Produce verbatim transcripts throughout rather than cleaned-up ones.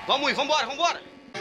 Vamos ir, vambora, vambora!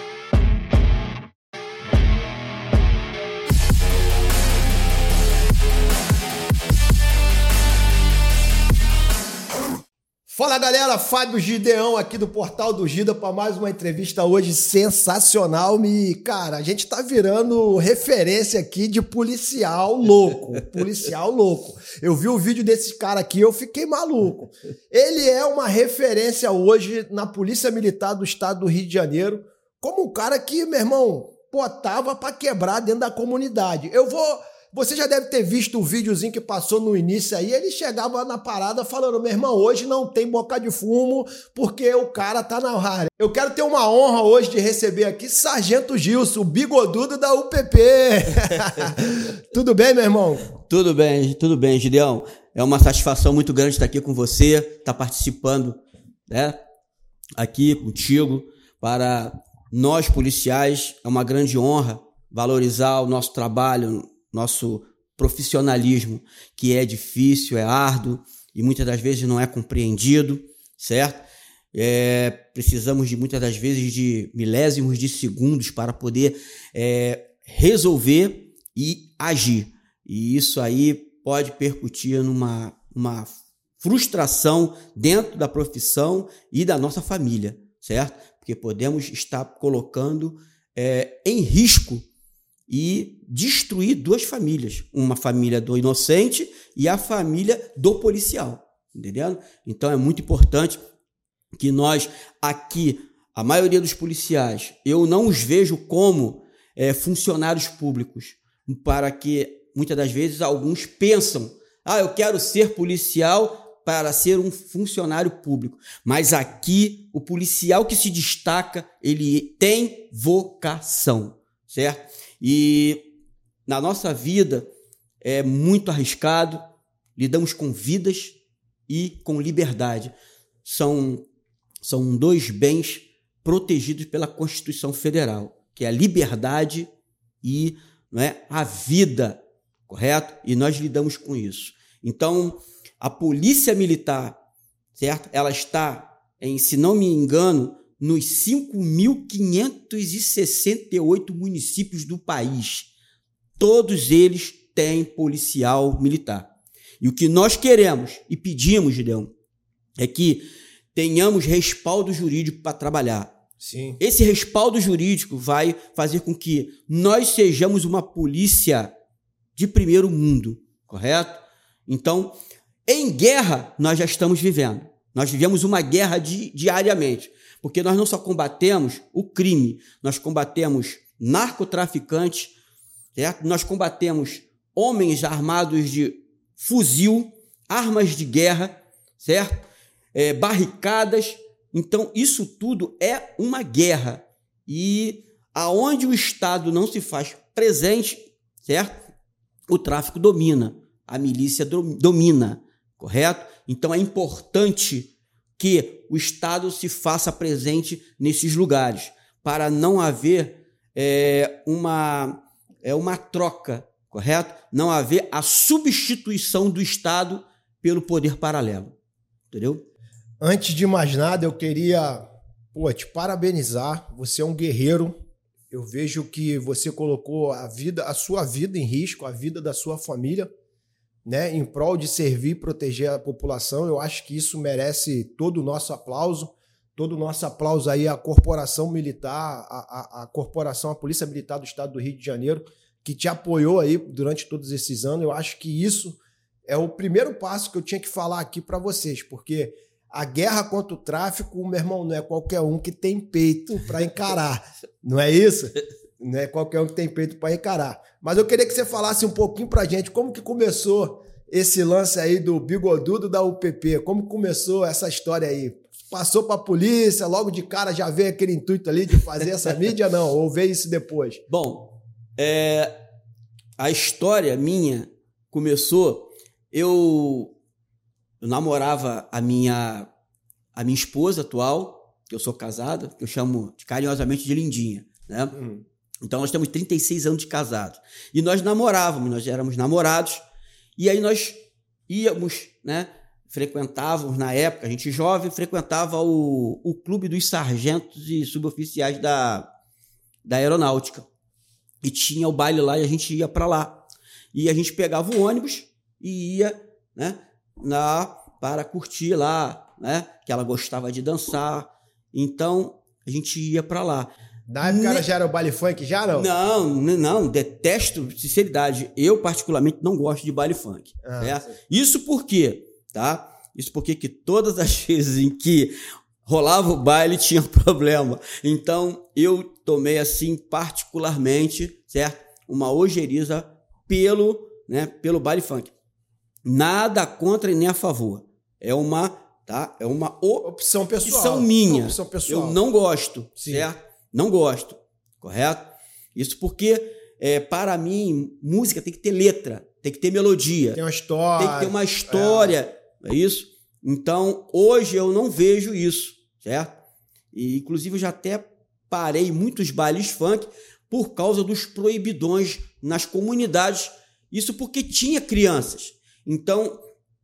Fala galera, Fábio Gideão aqui do Portal do Gida para mais uma entrevista hoje sensacional. Me, cara, a gente tá virando referência aqui de policial louco, policial louco. Eu vi o vídeo desse cara aqui, eu fiquei maluco. Ele é uma referência hoje na Polícia Militar do Estado do Rio de Janeiro, como um cara que, meu irmão, botava para quebrar dentro da comunidade. Eu vou... Você já deve ter visto o videozinho que passou no início aí, ele chegava na parada falando, meu irmão, hoje não tem boca de fumo, porque o cara tá na área. Eu quero ter uma honra hoje de receber aqui Sargento Gilson, o bigodudo da U P P. Tudo bem, meu irmão? Tudo bem, tudo bem, Gideão. É uma satisfação muito grande estar aqui com você, estar participando, né, aqui contigo. Para nós policiais, é uma grande honra valorizar o nosso trabalho, nosso profissionalismo, que é difícil, é árduo e muitas das vezes não é compreendido, certo? É, precisamos de muitas das vezes de milésimos de segundos para poder é, resolver e agir. E isso aí pode percutir numa uma frustração dentro da profissão e da nossa família, certo? Porque podemos estar colocando é, em risco e destruir duas famílias, uma família do inocente e a família do policial, entendendo? Então é muito importante que nós aqui, a maioria dos policiais, eu não os vejo como é, funcionários públicos, para que muitas das vezes alguns pensam, ah, eu quero ser policial para ser um funcionário público, mas aqui o policial que se destaca, ele tem vocação, certo? E na nossa vida é muito arriscado, lidamos com vidas e com liberdade. São, são dois bens protegidos pela Constituição Federal, que é a liberdade e, não é, a vida, correto? E nós lidamos com isso. Então, a Polícia Militar, certo? Ela está, em, se não me engano, nos cinco mil quinhentos e sessenta e oito municípios do país. Todos eles têm policial militar. E o que nós queremos e pedimos, Gideão, é que tenhamos respaldo jurídico para trabalhar. Sim. Esse respaldo jurídico vai fazer com que nós sejamos uma polícia de primeiro mundo, correto? Então, em guerra, nós já estamos vivendo. Nós vivemos uma guerra di- diariamente. Porque nós não só combatemos o crime, nós combatemos narcotraficantes, certo? Nós combatemos homens armados de fuzil, armas de guerra, certo? É, barricadas. Então, isso tudo é uma guerra. E aonde o Estado não se faz presente, certo? O tráfico domina, a milícia do- domina, correto? Então, é importante que o Estado se faça presente nesses lugares, para não haver é, uma, é, uma troca, correto? Não haver a substituição do Estado pelo poder paralelo, entendeu? Antes de mais nada, eu queria pô, te parabenizar. Você é um guerreiro. Eu vejo que você colocou a vida, a sua vida em risco, a vida da sua família, né, em prol de servir e proteger a população. Eu acho que isso merece todo o nosso aplauso, todo o nosso aplauso aí à Corporação Militar, à, à, à Corporação, à Polícia Militar do Estado do Rio de Janeiro, que te apoiou aí durante todos esses anos. Eu acho que isso é o primeiro passo que eu tinha que falar aqui para vocês, porque a guerra contra o tráfico, meu irmão, não é qualquer um que tem peito para encarar, não é isso? Não é qualquer um que tem peito para encarar. Mas eu queria que você falasse um pouquinho pra gente como que começou esse lance aí do bigodudo da U P P, como começou essa história aí? Passou pra polícia, logo de cara já veio aquele intuito ali de fazer essa mídia, não? Ou veio isso depois? Bom, é, a história minha começou, eu, eu namorava a minha, a minha esposa atual, que eu sou casado, que eu chamo carinhosamente de Lindinha, né? Uhum. Então, nós temos trinta e seis anos de casados. E nós namorávamos, nós éramos namorados. E aí nós íamos, né, frequentávamos, na época, a gente jovem, frequentava o, o clube dos sargentos e suboficiais da, da aeronáutica. E tinha o baile lá e a gente ia para lá. E a gente pegava o ônibus e ia, né, na, para curtir lá, né, que ela gostava de dançar. Então, a gente ia para lá. Na época ela já era o baile funk, já não? Não, não, detesto, sinceridade. Eu, particularmente, não gosto de baile funk. Ah, né? Isso por quê? Tá? Isso porque que todas as vezes em que rolava o baile tinha problema. Então, eu tomei, assim, particularmente, certo? Uma ojeriza pelo, né, pelo baile funk. Nada contra e nem a favor. É uma, tá? É uma opção pessoal. Opção minha. Opção pessoal. Eu não gosto, Sim. certo? Não gosto, correto? Isso porque, é, para mim, música tem que ter letra, tem que ter melodia. Tem uma história. Tem que ter uma história, é, é isso? Então, hoje eu não vejo isso, certo? E, inclusive, eu já até parei muitos bailes funk por causa dos proibidões nas comunidades. Isso porque tinha crianças. Então,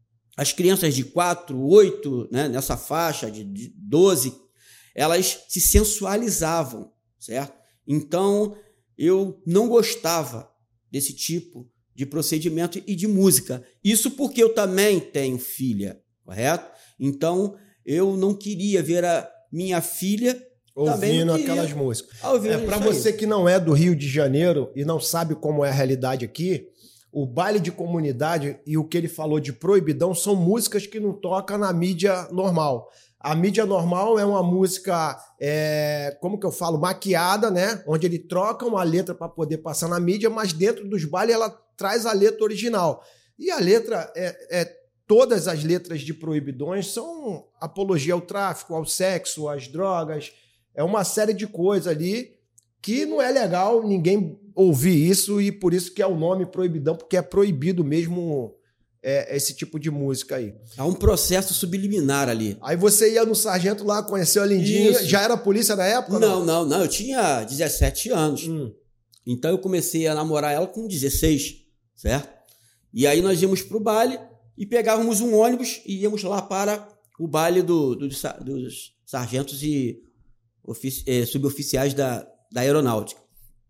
as crianças de quatro, oito, né, nessa faixa de, de doze, elas se sensualizavam, certo? Então, eu não gostava desse tipo de procedimento e de música. Isso porque eu também tenho filha, correto? Então, eu não queria ver a minha filha ouvindo aquelas músicas. É, para você que não é do Rio de Janeiro e não sabe como é a realidade aqui, o baile de comunidade e o que ele falou de proibidão são músicas que não tocam na mídia normal. A mídia normal é uma música, é, como que eu falo, maquiada, né? Onde ele troca uma letra para poder passar na mídia, mas dentro dos bailes ela traz a letra original. E a letra, é, é, todas as letras de proibidões são apologia ao tráfico, ao sexo, às drogas. É uma série de coisas ali que não é legal ninguém ouvir isso e por isso que é o nome proibidão, porque é proibido mesmo... É, esse tipo de música aí. Há um processo subliminar ali. Aí você ia no sargento lá, conheceu a Lindinha. Isso. Já era polícia na época? Não, não, não. Eu tinha dezessete anos. Hum. Então eu comecei a namorar ela com dezesseis, certo? E aí nós íamos pro baile e pegávamos um ônibus e íamos lá para o baile do, do, dos sargentos e ofici- eh, suboficiais da, da aeronáutica.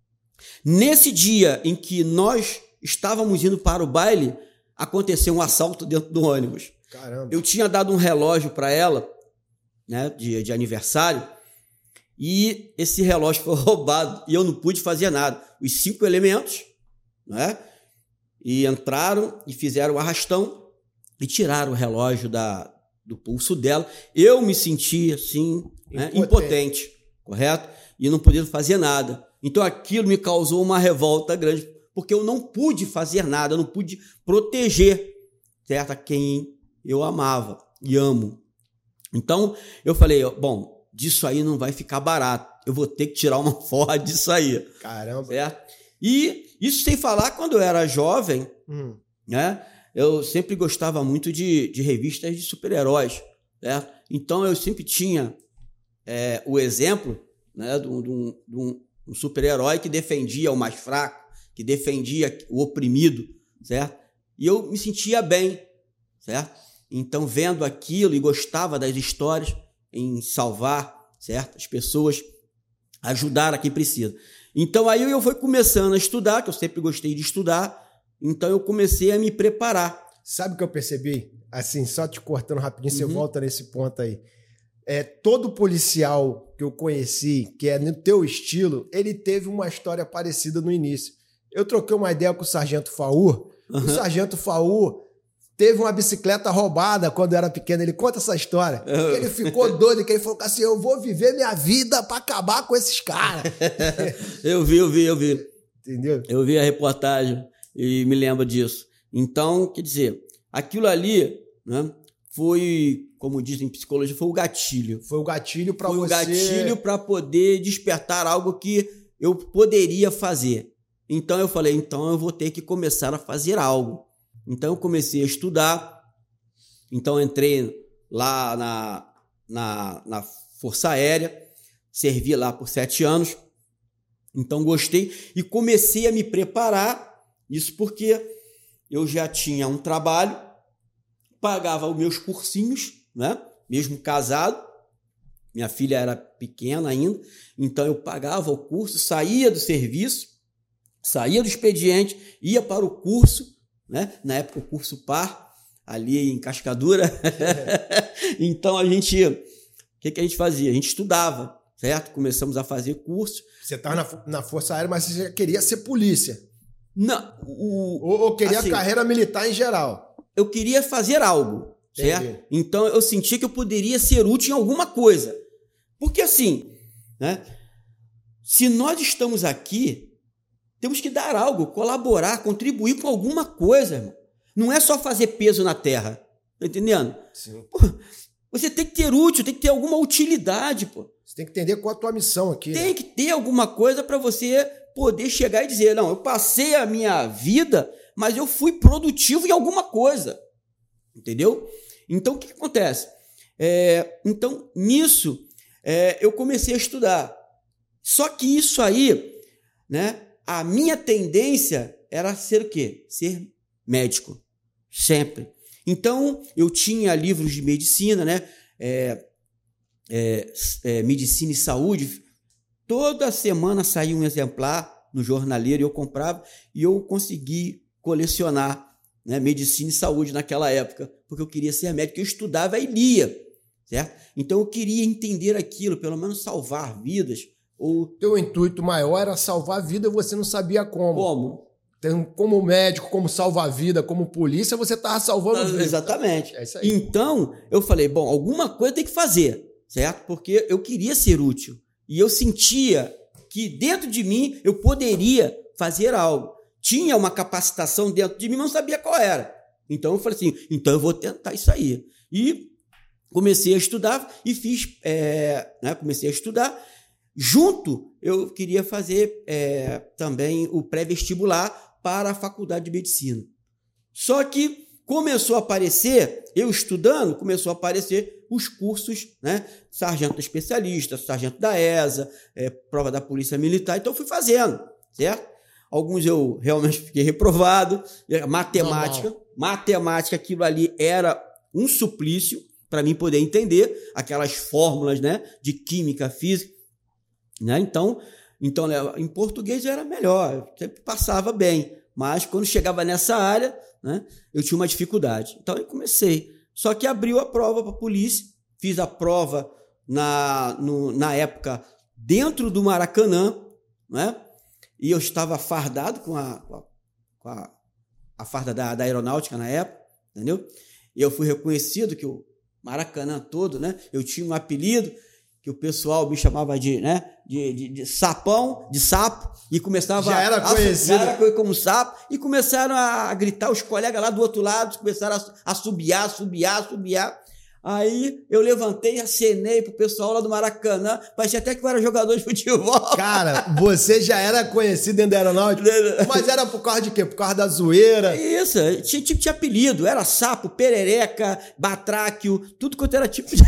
Nesse dia em que nós estávamos indo para o baile, aconteceu um assalto dentro do ônibus. Caramba. Eu tinha dado um relógio para ela, né, de, de aniversário, e esse relógio foi roubado e eu não pude fazer nada. Os cinco elementos, né, e entraram e fizeram o arrastão e tiraram o relógio da, do pulso dela. Eu me senti assim, né, impotente. impotente, correto? E não podia fazer nada. Então aquilo me causou uma revolta grande, porque eu não pude fazer nada, eu não pude proteger, certo, a quem eu amava e amo. Então, eu falei, bom, disso aí não vai ficar barato, eu vou ter que tirar uma foto disso aí. Caramba. Certo? E isso sem falar, quando eu era jovem, hum. né, eu sempre gostava muito de, de revistas de super-heróis, certo? Então, eu sempre tinha é, o exemplo, né, de um, de um, de um super-herói que defendia o mais fraco, que defendia o oprimido, certo? E eu me sentia bem, certo? Então, vendo aquilo e gostava das histórias em salvar, certo? As pessoas, ajudar a quem precisa. Então, aí eu fui começando a estudar, que eu sempre gostei de estudar, então eu comecei a me preparar. Sabe o que eu percebi? Assim, só te cortando rapidinho, uhum. Você volta nesse ponto aí. É, todo policial que eu conheci, que é no teu estilo, ele teve uma história parecida no início. Eu troquei uma ideia com o Sargento Faur. Uhum. O Sargento Faur teve uma bicicleta roubada quando era pequeno. Ele conta essa história. Uhum. Ele ficou doido, que ele falou assim, eu vou viver minha vida para acabar com esses caras. eu vi, eu vi, eu vi. Entendeu? Eu vi a reportagem e me lembro disso. Então, quer dizer, aquilo ali, né, foi, como dizem em psicologia, foi o gatilho. Foi o gatilho para você... Foi o gatilho para poder despertar algo que eu poderia fazer. Então eu falei, então eu vou ter que começar a fazer algo. Então eu comecei a estudar, então entrei lá na, na, na Força Aérea, servi lá por sete anos, então gostei e comecei a me preparar, isso porque eu já tinha um trabalho pagava os meus cursinhos, né? Mesmo casado, minha filha era pequena ainda, então eu pagava o curso, saía do serviço, saía do expediente, ia para o curso, né? Na época o curso par, ali em Cascadura. É. Então a gente, o que, que a gente fazia? A gente estudava, certo? Começamos a fazer curso. Você estava na, na Força Aérea, mas você já queria ser polícia. Não. O, ou, ou queria assim, carreira militar em geral. Eu queria fazer algo, certo? Entendi. Então eu sentia que eu poderia ser útil em alguma coisa. Porque assim, né? Se nós estamos aqui, temos que dar algo, colaborar, contribuir com alguma coisa, irmão. Não é só fazer peso na terra, tá entendendo? Sim. Pô, você tem que ter útil, tem que ter alguma utilidade, pô. Você tem que entender qual é a tua missão aqui. Tem né? que ter alguma coisa para você poder chegar e dizer, não, eu passei a minha vida, mas eu fui produtivo em alguma coisa, entendeu? Então, o que, que acontece? É, então, nisso, é, eu comecei a estudar. Só que isso aí, né, a minha tendência era ser o quê? Ser médico, sempre. Então, eu tinha livros de medicina, né, é, é, é, medicina e saúde. Toda semana saía um exemplar no jornaleiro e eu comprava e eu consegui colecionar, né, medicina e saúde naquela época, porque eu queria ser médico, eu estudava e lia, certo? Então eu queria entender aquilo, pelo menos salvar vidas. O teu intuito maior era salvar a vida e você não sabia como. Como? Como médico, como salva-vida, como polícia, você estava salvando vida. Exatamente. É isso aí. Então eu falei, bom, alguma coisa tem que fazer, certo? Porque eu queria ser útil. E eu sentia que dentro de mim eu poderia fazer algo. Tinha uma capacitação dentro de mim, mas não sabia qual era. Então eu falei assim, então eu vou tentar isso aí. E comecei a estudar e fiz, é, né, comecei a estudar. Junto, eu queria fazer é, também o pré-vestibular para a faculdade de medicina. Só que começou a aparecer, eu estudando, começou a aparecer os cursos, né? Sargento especialista, sargento da E S A, é, prova da Polícia Militar, então eu fui fazendo, certo? Alguns eu realmente fiquei reprovado, matemática, Normal. matemática, aquilo ali era um suplício para mim poder entender aquelas fórmulas, né, de química, física, né? Então, então, em português era melhor, sempre passava bem, mas quando chegava nessa área, né, eu tinha uma dificuldade. Então eu comecei. Só que abriu a prova para a polícia, fiz a prova na, no, na época dentro do Maracanã, né? E eu estava fardado com a, com a, a farda da, da aeronáutica na época, entendeu? E eu fui reconhecido que o Maracanã todo, né? Eu tinha um apelido que o pessoal me chamava de, né, de, de, de sapão, de sapo, e começava já era conhecido. Já era como sapo, e começaram a gritar, os colegas lá do outro lado começaram a assobiar, assobiar, assobiar. Aí eu levantei, acenei pro pessoal lá do Maracanã, parecia até que eu era jogador de futebol. Cara, você já era conhecido dentro da aeronáutica, mas era por causa de quê? Por causa da zoeira? Isso, tinha tipo de apelido, era sapo, perereca, batráquio, tudo quanto era tipo de...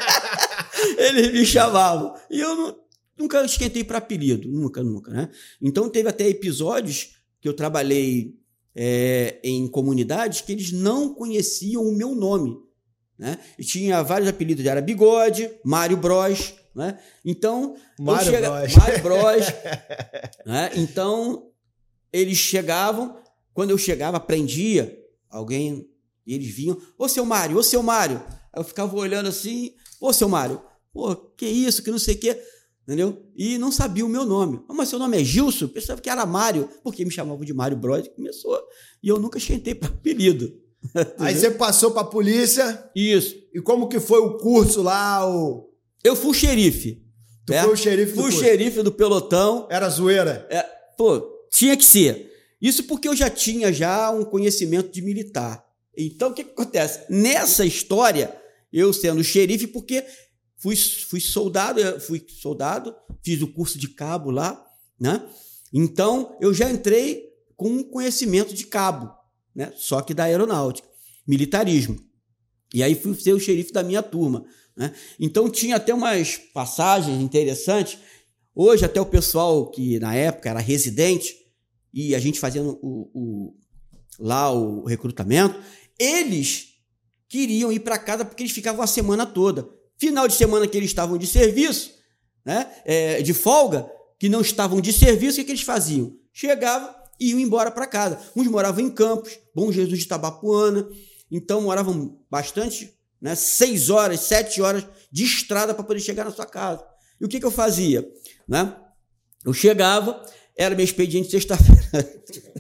Eles me chamavam. E eu não, nunca esquentei para apelido, nunca, nunca, né? Então teve até episódios que eu trabalhei é, em comunidades que eles não conheciam o meu nome, né? E tinha vários apelidos, era Bigode, Mário Bros, né? Então, Mário chega... Bros. Mário Bros, né? Então, eles chegavam, quando eu chegava, prendia alguém, e eles vinham, ô seu Mário, ô seu Mário. Aí eu ficava olhando assim, ô seu Mário, pô, que isso, que não sei o quê, entendeu? E não sabia o meu nome. Mas seu nome é Gilson? Eu pensava que era Mário, porque me chamavam de Mário Bros, e começou. E eu nunca esquentei para apelido. Aí você passou para a polícia. Isso. E como que foi o curso lá? O... Eu fui o xerife. Tu né? foi o xerife do Fui o curso. xerife do pelotão. Era zoeira? É, pô, tinha que ser. Isso porque eu já tinha já um conhecimento de militar. Então, o que, que acontece? Nessa história, eu sendo xerife, porque fui, fui soldado, fui soldado, fiz o curso de cabo lá, né? Então, eu já entrei com um conhecimento de cabo, né? Só que da aeronáutica, militarismo. E aí fui ser o xerife da minha turma, né? Então tinha até umas passagens interessantes. Hoje até o pessoal que na época era residente e a gente fazendo o, o, lá o recrutamento, eles queriam ir para casa porque eles ficavam a semana toda. Final de semana que eles estavam de serviço, né, é, de folga, que não estavam de serviço, o que, que eles faziam? Chegavam e iam embora para casa. Uns moravam em Campos, Bom Jesus de Itabapuana, então moravam bastante, né, seis horas, sete horas de estrada para poder chegar na sua casa. E o que, que eu fazia? Né? Eu chegava, era meu expediente sexta-feira.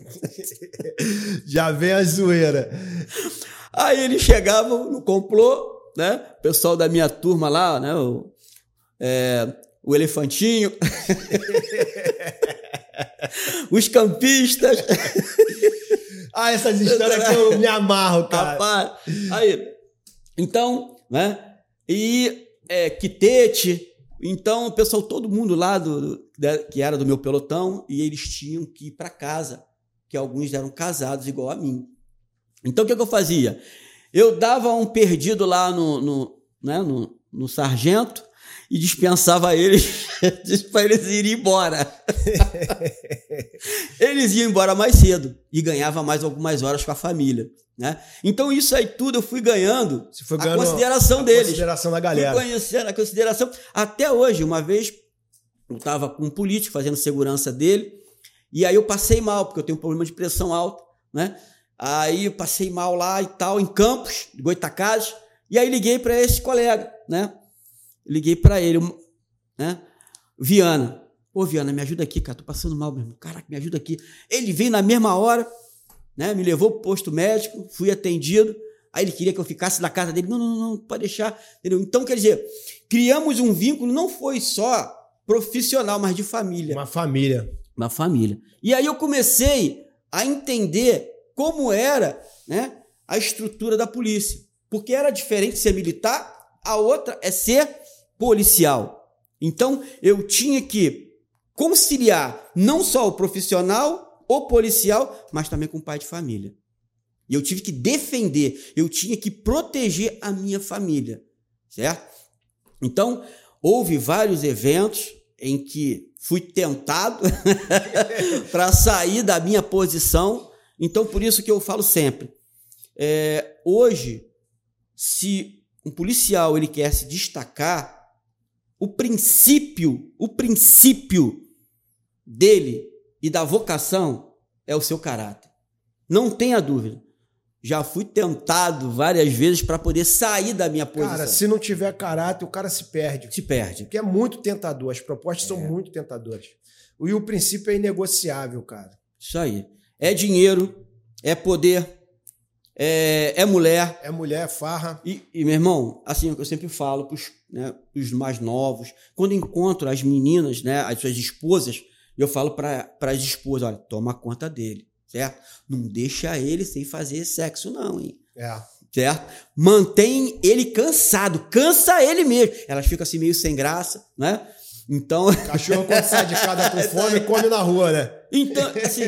Já vem a zoeira. Aí eles chegavam no complô, né? O pessoal da minha turma lá, né? O, é, o elefantinho, os campistas. Ah, essas histórias que eu me amarro, cara. Rapaz, aí, então, né? E é, Quitete. Então, o pessoal, todo mundo lá do, do, que era do meu pelotão, e eles tinham que ir para casa, que alguns eram casados igual a mim. Então, o que, que eu fazia? Eu dava um perdido lá no, no, né, no, no sargento e dispensava eles para eles irem embora. Eles iam embora mais cedo e ganhava mais algumas horas com a família. Né? Então, isso aí tudo eu fui ganhando, Você foi a ganhando consideração a deles. consideração da galera. Fui conhecendo a consideração. Até hoje, uma vez, eu estava com um político fazendo segurança dele, e aí eu passei mal, porque eu tenho um problema de pressão alta, né? Aí eu passei mal lá e tal, em Campos, de Goitacazes, e aí liguei para esse colega, né? Liguei para ele, né? Viana. Pô, Viana, me ajuda aqui, cara, tô passando mal, meu irmão. Caraca, me ajuda aqui. Ele veio na mesma hora, né? Me levou pro posto médico, fui atendido. Aí ele queria que eu ficasse na casa dele. Não, não, não, pode deixar. Entendeu? Então, quer dizer, criamos um vínculo, não foi só profissional, mas de família. Uma família. Uma família. E aí eu comecei a entender como era, né, a estrutura da polícia. Porque era diferente ser militar, a outra é ser policial. Então, eu tinha que conciliar não só o profissional, o policial, mas também com o pai de família. E eu tive que defender, eu tinha que proteger a minha família, certo? Então, houve vários eventos em que fui tentado para sair da minha posição. Então, por isso que eu falo sempre, é, hoje, se um policial ele quer se destacar, o princípio, o princípio dele e da vocação é o seu caráter. Não tenha dúvida. Já fui tentado várias vezes para poder sair da minha posição. Cara, se não tiver caráter, o cara se perde. Se perde. Porque é muito tentador. As propostas É. são muito tentadoras. E o princípio é inegociável, cara. Isso aí. É dinheiro, é poder, é, é mulher. É mulher, é farra. E, e, meu irmão, assim, eu sempre falo para os, né, os mais novos, quando encontro as meninas, né, as suas esposas, eu falo para as esposas, olha, toma conta dele, certo? Não deixa ele sem fazer sexo não, hein? É. Certo? Mantém ele cansado, cansa ele mesmo. Elas ficam assim meio sem graça, né? Então... Cachorro quando sai de casa com fome, come na rua, né? Então, assim,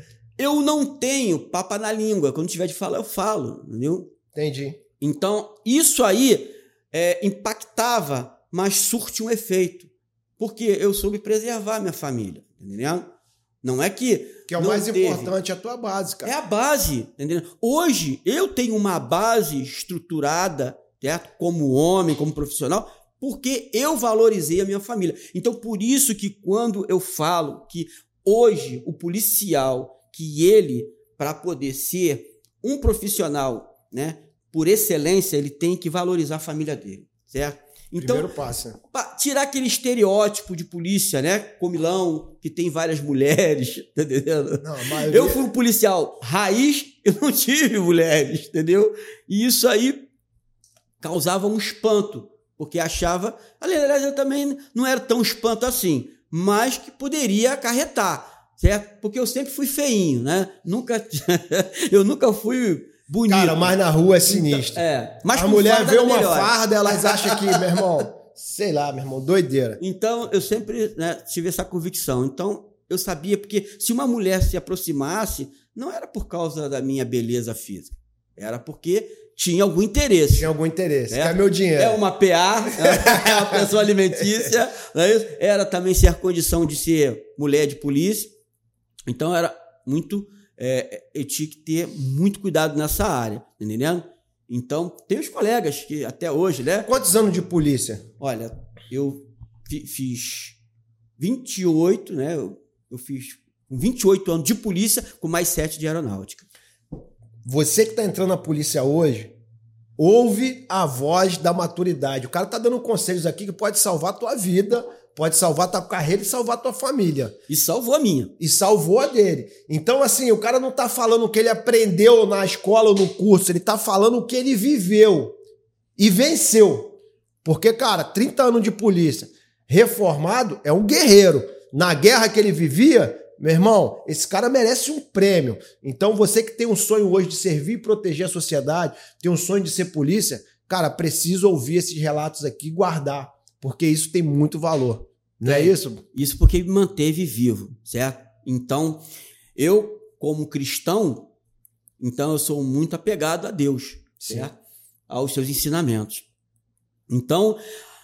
eu não tenho papa na língua. Quando tiver de falar, eu falo, entendeu? Entendi. Então, isso aí é, impactava, mas surte um efeito. Porque eu soube preservar a minha família, entendeu? Não é que... Que é o não mais teve. importante, é a tua base, cara. É a base, entendeu? Hoje, eu tenho uma base estruturada, certo? Como homem, como profissional, porque eu valorizei a minha família. Então, por isso que quando eu falo que hoje o policial, que ele, para poder ser um profissional, né, por excelência, ele tem que valorizar a família dele, certo? Então, Primeiro passo. Né? Tirar aquele estereótipo de polícia, né? Comilão, que tem várias mulheres, tá entendendo? Não, a maioria... Eu fui um policial raiz, eu não tive mulheres, entendeu? E isso aí causava um espanto, porque achava... Aliás, eu também não era tão espanto assim, mas que poderia acarretar, certo? Porque eu sempre fui feinho, né? Nunca... eu nunca fui... bonito. Cara, mas na rua é sinistro. Então, é, mas a mulher vê uma melhor. farda, elas acham que, meu irmão, sei lá, meu irmão, doideira. Então, eu sempre, né, tive essa convicção. Então, eu sabia, porque se uma mulher se aproximasse, não era por causa da minha beleza física, era porque tinha algum interesse. Tinha algum interesse. É, Quer meu dinheiro. É uma P A, é uma pessoa alimentícia, não é isso? Era também ser a condição de ser mulher de polícia. Então, era muito... É, eu tinha que ter muito cuidado nessa área, tá entendendo? Então, tem os colegas que até hoje, né? Quantos anos de polícia? Olha, eu fi, fiz vinte e oito, né? Eu, eu fiz vinte e oito anos de polícia com mais sete de aeronáutica. Você que está entrando na polícia hoje, ouve a voz da maturidade. O cara tá dando conselhos aqui que pode salvar a tua vida, pode salvar a tua carreira e salvar a tua família. E salvou a minha. E salvou a dele. Então, assim, o cara não tá falando o que ele aprendeu na escola ou no curso, ele tá falando o que ele viveu e venceu. Porque, cara, trinta anos de polícia, reformado, é um guerreiro. Na guerra que ele vivia, meu irmão, esse cara merece um prêmio. Então, você que tem um sonho hoje de servir e proteger a sociedade, tem um sonho de ser polícia, cara, precisa ouvir esses relatos aqui e guardar, porque isso tem muito valor. Não é, é isso? Isso porque me manteve vivo, certo? Então, eu, como cristão, então eu sou muito apegado a Deus, certo? Aos seus ensinamentos. Então,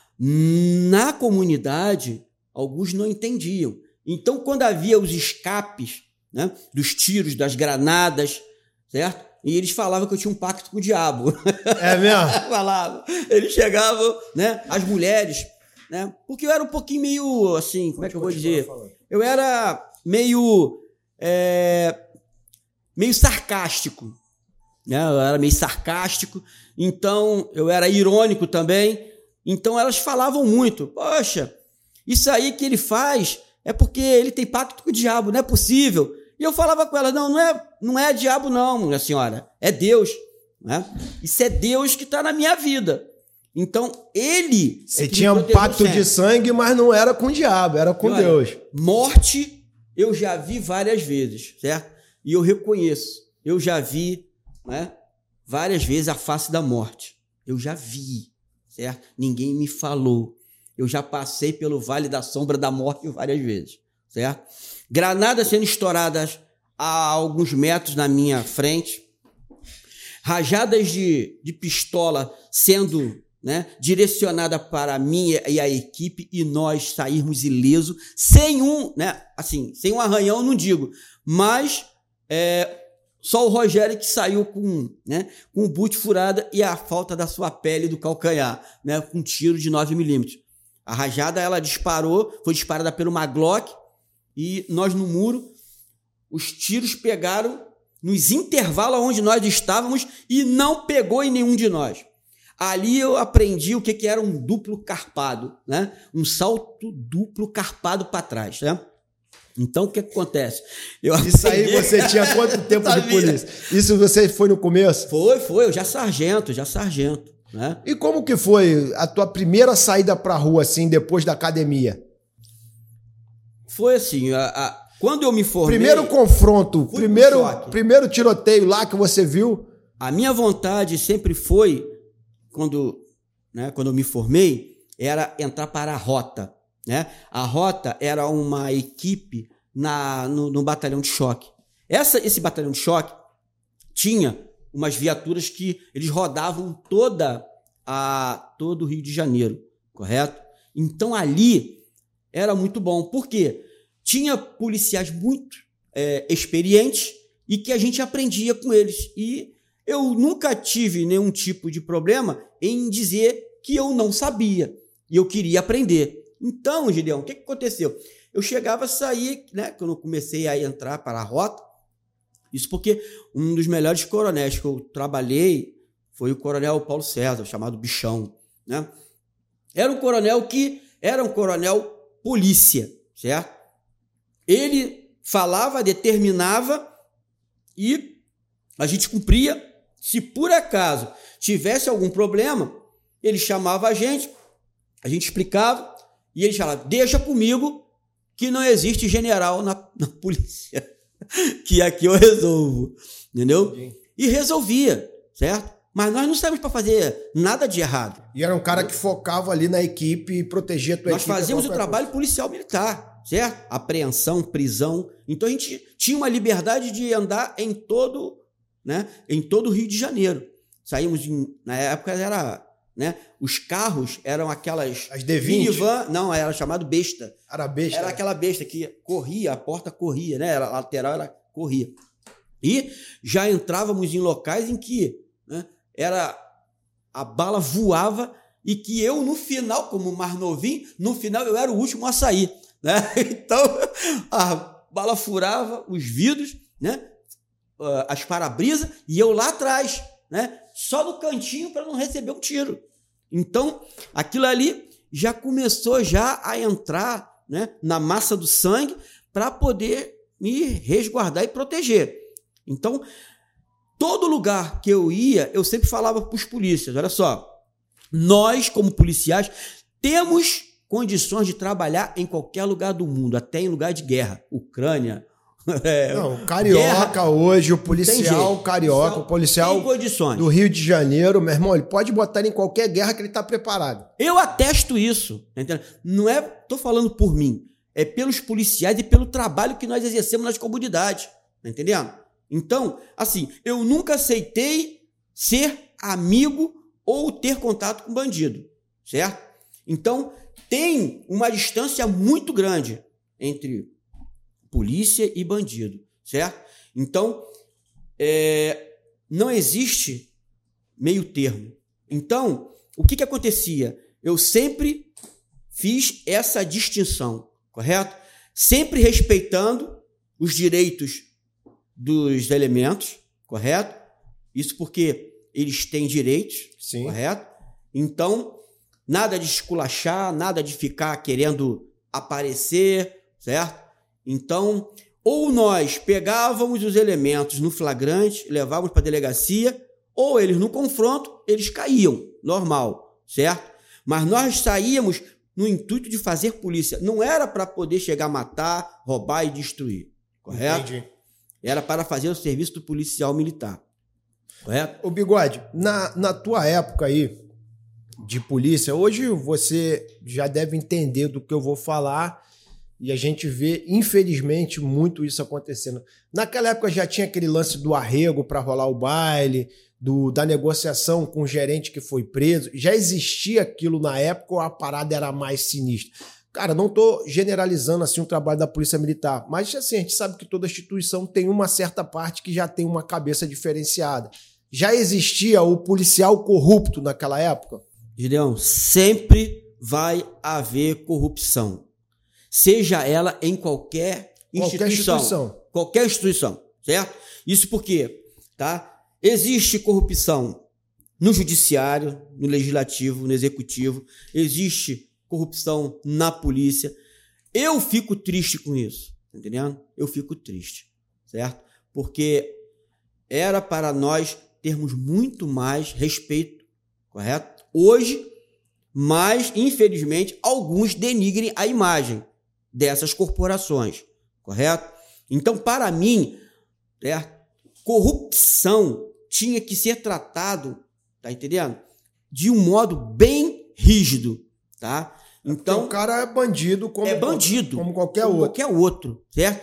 na comunidade, alguns não entendiam. Então, quando havia os escapes, né, dos tiros, das granadas, certo? E eles falavam que eu tinha um pacto com o diabo. É mesmo? Falavam. Eles chegavam, né? As mulheres, né? Porque eu era um pouquinho meio, assim, como é que eu vou dizer? Eu era meio, é, meio sarcástico, né? Eu era meio sarcástico, então eu era irônico também. Então elas falavam muito, poxa, isso aí que ele faz é porque ele tem pacto com o diabo, não é possível. E eu falava com ela, não, não é, não é diabo não, minha senhora, é Deus. Né? Isso é Deus que está na minha vida. Então, ele... Ele tinha um pacto sempre de sangue, mas não era com o diabo, era com e, Deus. Olha, morte eu já vi várias vezes, certo? E eu reconheço, eu já vi, né, várias vezes a face da morte. Eu já vi, certo? Ninguém me falou. Eu já passei pelo vale da sombra da morte várias vezes, certo? Granadas sendo estouradas a alguns metros na minha frente, rajadas de, de pistola sendo, né, direcionada para mim e a equipe e nós sairmos ileso, sem um, né, assim, sem um arranhão, não digo, mas é, só o Rogério que saiu com, né, com o boot furada e a falta da sua pele do calcanhar, né, com um tiro de nove milímetros. A rajada, ela disparou, foi disparada pelo Maglock e nós no muro, os tiros pegaram nos intervalos onde nós estávamos e não pegou em nenhum de nós. Ali eu aprendi o que, que era um duplo carpado, né? Um salto duplo carpado para trás, né? Então, o que, que acontece? Eu Isso aprendi... aí você tinha quanto tempo de polícia? Isso você foi no começo? Foi, foi. Eu já sargento, já sargento. Né? E como que foi a tua primeira saída pra rua, assim, depois da academia? Foi assim, a, a, quando eu me formei... Primeiro confronto, primeiro, primeiro tiroteio lá que você viu? A minha vontade sempre foi, quando, né, quando eu me formei, era entrar para a Rota. Né? A Rota era uma equipe na, no, no batalhão de choque. Essa, esse batalhão de choque tinha umas viaturas que eles rodavam toda a, todo o Rio de Janeiro, correto? Então, ali era muito bom. Por quê? Tinha policiais muito é, experientes e que a gente aprendia com eles. E eu nunca tive nenhum tipo de problema em dizer que eu não sabia e eu queria aprender. Então, Gideão, o que, que aconteceu? Eu chegava a sair, né, quando eu comecei a entrar para a Rota, isso porque um dos melhores coronéis que eu trabalhei foi o coronel Paulo César, chamado Bichão. Né? Era um coronel que era um coronel polícia, certo? Ele falava, determinava e a gente cumpria. Se por acaso tivesse algum problema, ele chamava a gente, a gente explicava e ele falava, deixa comigo que não existe general na, na polícia. Que aqui eu resolvo, entendeu? Sim. E resolvia, certo? Mas nós não saímos para fazer nada de errado. E era um cara que focava ali na equipe e protegia a tua nós equipe. Nós fazíamos o trabalho coisa. policial militar, certo? Apreensão, prisão. Então a gente tinha uma liberdade de andar em todo, né, em todo o Rio de Janeiro. Saímos, em, na época era... Né? Os carros eram aquelas... As D vinte? Minivan, não, era chamado besta. Era besta? Era aquela besta que corria, a porta corria, né? Era, a lateral ela corria. E já entrávamos em locais em que, né, era a bala voava e que eu, no final, como mais novinho, no final eu era o último a sair, né? Então, a bala furava os vidros, né? As para-brisas, e eu lá atrás, né? Só no cantinho para não receber um tiro. Então, aquilo ali já começou já a entrar, né, na massa do sangue para poder me resguardar e proteger. Então, todo lugar que eu ia, eu sempre falava para os polícias, olha só, nós, como policiais, temos condições de trabalhar em qualquer lugar do mundo, até em lugar de guerra, Ucrânia. É, não, carioca guerra, hoje, o policial carioca, o policial do Rio de Janeiro, meu irmão, ele pode botar ele em qualquer guerra que ele está preparado. Eu atesto isso, entendeu? Não é, tô falando por mim, é pelos policiais e pelo trabalho que nós exercemos nas comunidades, tá entendendo? Então, assim, eu nunca aceitei ser amigo ou ter contato com bandido, certo? Então, tem uma distância muito grande entre polícia e bandido, certo? Então, é, não existe meio termo. Então, o que que acontecia? Eu sempre fiz essa distinção, correto? Sempre respeitando os direitos dos elementos, correto? Isso porque eles têm direitos, sim, correto? Então, nada de esculachar, nada de ficar querendo aparecer, certo? Então, ou nós pegávamos os elementos no flagrante, levávamos para a delegacia, ou eles no confronto, eles caíam, normal, certo? Mas nós saíamos no intuito de fazer polícia. Não era para poder chegar a matar, roubar e destruir, correto? Entendi. Era para fazer o serviço do policial militar, correto? Ô Bigode, na, na tua época aí de polícia, hoje você já deve entender do que eu vou falar. E a gente vê, infelizmente, muito isso acontecendo. Naquela época já tinha aquele lance do arrego para rolar o baile, do, da negociação com o gerente que foi preso. Já existia aquilo na época ou a parada era mais sinistra? Cara, não estou generalizando assim o trabalho da Polícia Militar, mas assim, a gente sabe que toda instituição tem uma certa parte que já tem uma cabeça diferenciada. Já existia o policial corrupto naquela época? Gideão, sempre vai haver corrupção. Seja ela em qualquer instituição, qualquer instituição, qualquer instituição, certo? Isso porque, tá? Existe corrupção no judiciário, no legislativo, no executivo, existe corrupção na polícia. Eu fico triste com isso, tá entendendo? Eu fico triste, certo? Porque era para nós termos muito mais respeito, correto? Hoje, mas, infelizmente, alguns denigrem a imagem dessas corporações, correto? Então, para mim, certo? Corrupção tinha que ser tratado, tá entendendo? De um modo bem rígido, tá? Então, o cara é bandido como, é bandido, como qualquer como outro. qualquer outro, certo?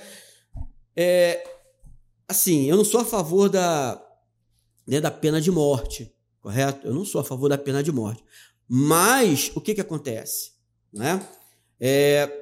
É, assim, eu não sou a favor da, né, da pena de morte, correto? Eu não sou a favor da pena de morte. Mas, o que que acontece? Né? É...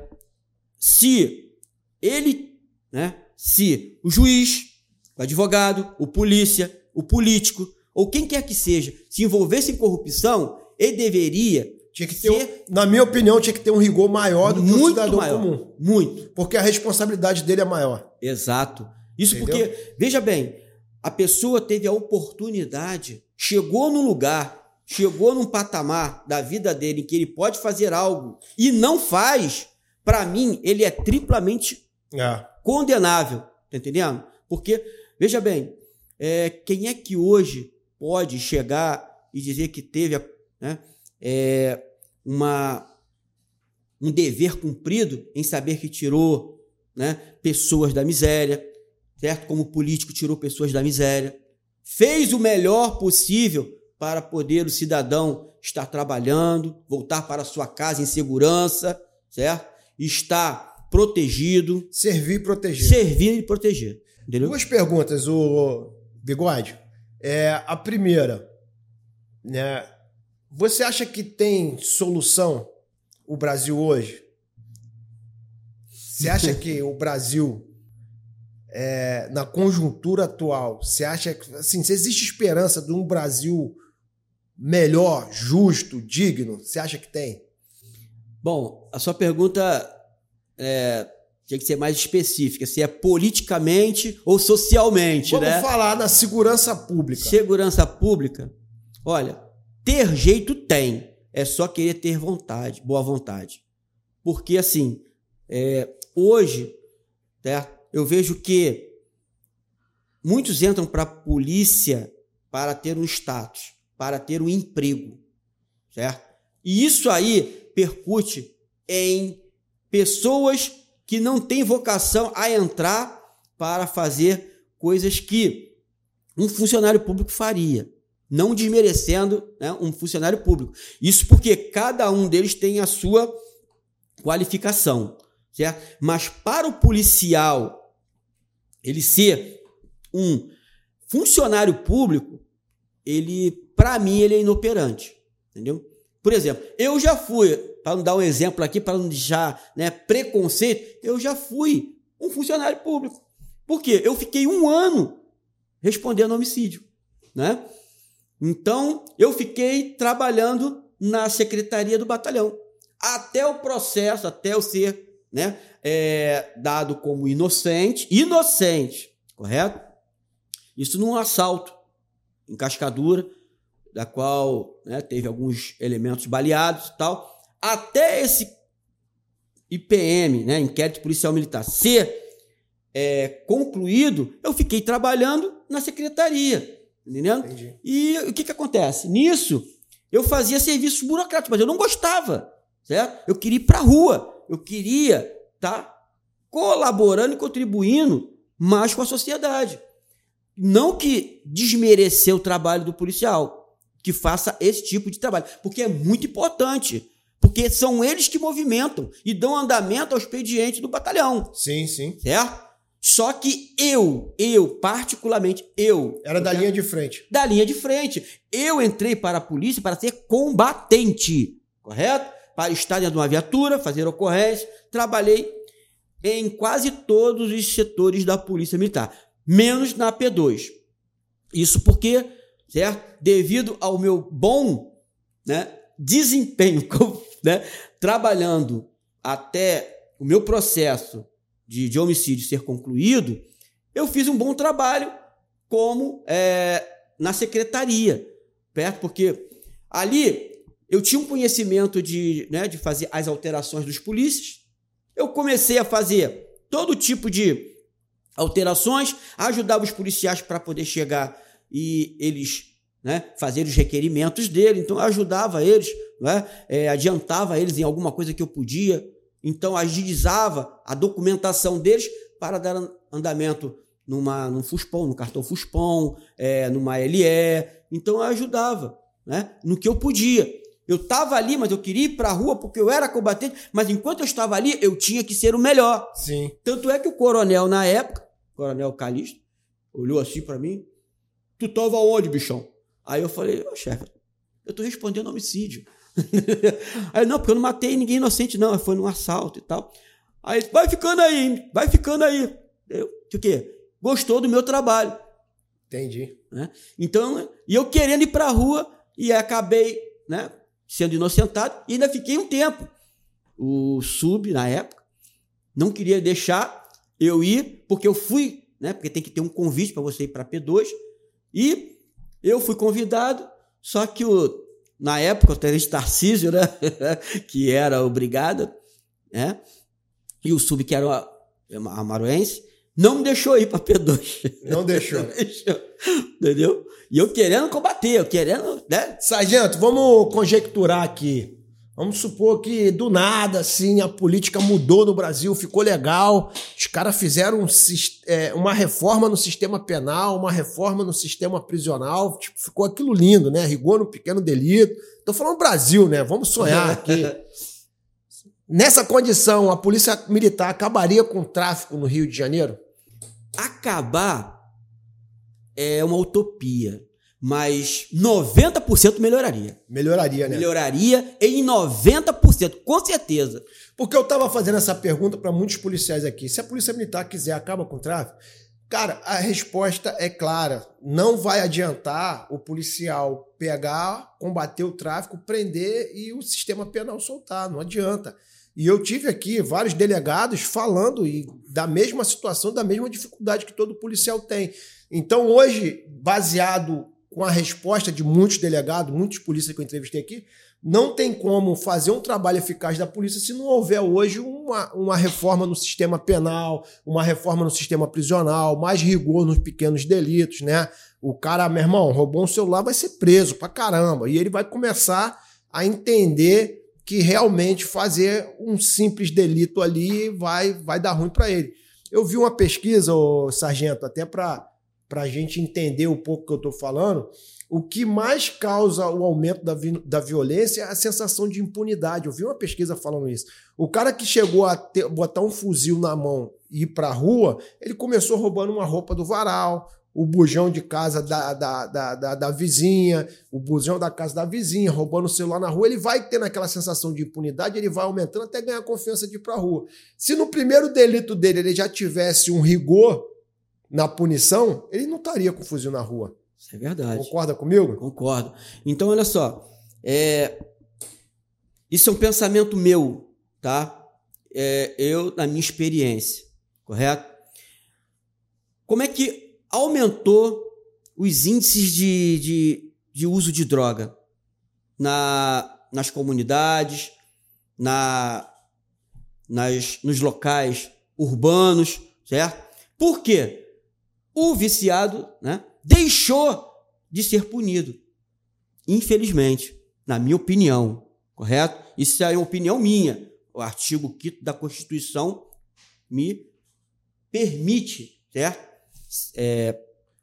Se ele, né, se o juiz, o advogado, o polícia, o político, ou quem quer que seja, se envolvesse em corrupção, ele deveria tinha que ter, ser, um, na minha opinião, tinha que ter um rigor maior do que o cidadão maior, comum. Muito. Porque a responsabilidade dele é maior. Exato. Isso entendeu? Porque, veja bem, a pessoa teve a oportunidade, chegou num lugar, chegou num patamar da vida dele em que ele pode fazer algo e não faz. Para mim, ele é triplamente é. condenável, tá entendendo? Porque, veja bem, é, quem é que hoje pode chegar e dizer que teve né, é, uma, um dever cumprido em saber que tirou né, pessoas da miséria, certo? Como político tirou pessoas da miséria, fez o melhor possível para poder o cidadão estar trabalhando, voltar para sua casa em segurança, certo? Estar protegido. Servir e proteger. Servir e proteger. Entendeu? Duas perguntas, o Bigode. É, a primeira, né? Você acha que tem solução o Brasil hoje? Você acha que o Brasil, é, na conjuntura atual, você acha que assim, se existe esperança de um Brasil melhor, justo, digno? Você acha que tem? Bom, a sua pergunta é, tinha que ser mais específica, se é politicamente ou socialmente, Vamos né? falar da segurança pública. Segurança pública, olha, ter jeito tem, é só querer ter vontade, boa vontade. Porque, assim, é, hoje, né, eu vejo que muitos entram para a polícia para ter um status, para ter um emprego, certo? E isso aí percute em pessoas que não têm vocação a entrar para fazer coisas que um funcionário público faria, não desmerecendo, né, um funcionário público. Isso porque cada um deles tem a sua qualificação, certo? Mas para o policial ele ser um funcionário público, ele, para mim, ele é inoperante, entendeu? Por exemplo, eu já fui, para não dar um exemplo aqui, para não deixar, né, preconceito, eu já fui um funcionário público. Por quê? Eu fiquei um ano respondendo homicídio, né? Então, eu fiquei trabalhando na secretaria do batalhão, até o processo, até eu ser, né, é, dado como inocente, inocente, correto? Isso num assalto, em Cascadura, da qual, né, teve alguns elementos baleados e tal, até esse I P M, né, Inquérito Policial Militar, ser é, concluído, eu fiquei trabalhando na secretaria, entendendo? Entendi. E o que que acontece? Nisso, eu fazia serviços burocráticos, mas eu não gostava, certo? Eu queria ir para a rua, eu queria estar colaborando e contribuindo mais com a sociedade. Não que desmerecer o trabalho do policial, que faça esse tipo de trabalho, porque é muito importante, porque são eles que movimentam e dão andamento ao expediente do batalhão. Sim, sim. Certo? Só que eu, eu, particularmente, eu... Era da linha de frente. Da linha de frente. Eu entrei para a polícia para ser combatente, correto? Para estar dentro de uma viatura, fazer ocorrência. Trabalhei em quase todos os setores da Polícia Militar, menos na P dois. Isso porque, certo? Devido ao meu bom, né, desempenho, né, trabalhando até o meu processo de, de homicídio ser concluído, eu fiz um bom trabalho como é, na secretaria, certo? Porque ali eu tinha um conhecimento de, né, de fazer as alterações dos polícias, eu comecei a fazer todo tipo de alterações, ajudava os policiais para poder chegar e eles, né, fazer os requerimentos dele, então eu ajudava eles, né, é, adiantava eles em alguma coisa que eu podia, então agilizava a documentação deles para dar andamento numa, num FUSPOM, no cartão FUSPOM, é, numa L E, então eu ajudava, né, no que eu podia. Eu estava ali, mas eu queria ir para a rua porque eu era combatente, mas enquanto eu estava ali, eu tinha que ser o melhor. Sim. Tanto é que o coronel, na época, o coronel Calixto, olhou assim para mim, tu estava onde, bichão? Aí eu falei, ô chefe, eu estou respondendo homicídio. Aí, não, porque eu não matei ninguém inocente, não, foi num assalto e tal. Aí, vai ficando aí, hein? Vai ficando aí. Eu, o quê? Gostou do meu trabalho. Entendi. Né? Então, e eu querendo ir para a rua, e acabei, né, sendo inocentado, e ainda fiquei um tempo. O sub, na época, não queria deixar eu ir, porque eu fui, né, porque tem que ter um convite para você ir para P dois, e eu fui convidado, só que o, na época o tenente Tarcísio, né, que era o brigada, né, e o sub, que era a amaruense, não me deixou ir para P dois. Não deixou. Não deixou. Entendeu? E eu querendo combater, eu querendo, né? Sargento, vamos conjecturar aqui. Vamos supor que do nada, assim, a política mudou no Brasil, ficou legal, os caras fizeram um, é, uma reforma no sistema penal, uma reforma no sistema prisional, tipo, ficou aquilo lindo, né? Rigor no pequeno delito. Tô falando Brasil, né? Vamos sonhar aqui. Nessa condição, a polícia militar acabaria com o tráfico no Rio de Janeiro? Acabar é uma utopia, mas noventa por cento melhoraria. Melhoraria, né? Melhoraria em noventa por cento, com certeza. Porque eu tava fazendo essa pergunta para muitos policiais aqui. Se a polícia militar quiser, acaba com o tráfico? Cara, a resposta é clara. Não vai adiantar o policial pegar, combater o tráfico, prender e o sistema penal soltar. Não adianta. E eu tive aqui vários delegados falando e da mesma situação, da mesma dificuldade que todo policial tem. Então, hoje, baseado com a resposta de muitos delegados, muitos polícias que eu entrevistei aqui, não tem como fazer um trabalho eficaz da polícia se não houver hoje uma, uma reforma no sistema penal, uma reforma no sistema prisional, mais rigor nos pequenos delitos, né? O cara, meu irmão, roubou um celular, vai ser preso pra caramba. E ele vai começar a entender que realmente fazer um simples delito ali vai, vai dar ruim para ele. Eu vi uma pesquisa, ô, sargento, até para a gente entender um pouco o que eu estou falando. O que mais causa o aumento da, vi da violência é a sensação de impunidade. Eu vi uma pesquisa falando isso. O cara que chegou a ter, botar um fuzil na mão e ir para a rua, ele começou roubando uma roupa do varal, o bujão de casa da, da, da, da, da vizinha, o bujão da casa da vizinha, roubando o celular na rua. Ele vai tendo aquela sensação de impunidade, ele vai aumentando até ganhar confiança de ir para a rua. Se no primeiro delito dele ele já tivesse um rigor na punição, ele não estaria com fuzil na rua. Isso é verdade. Concorda comigo? Concordo. Então, olha só. É... Isso é um pensamento meu, tá? É, eu, na minha experiência, correto? Como é que aumentou os índices de, de, de uso de droga na, nas comunidades, na, nas, nos locais urbanos, certo? Por quê? O viciado, né, deixou de ser punido. Infelizmente, na minha opinião, correto? Isso é uma opinião minha. O artigo quinto da Constituição me permite, certo? É,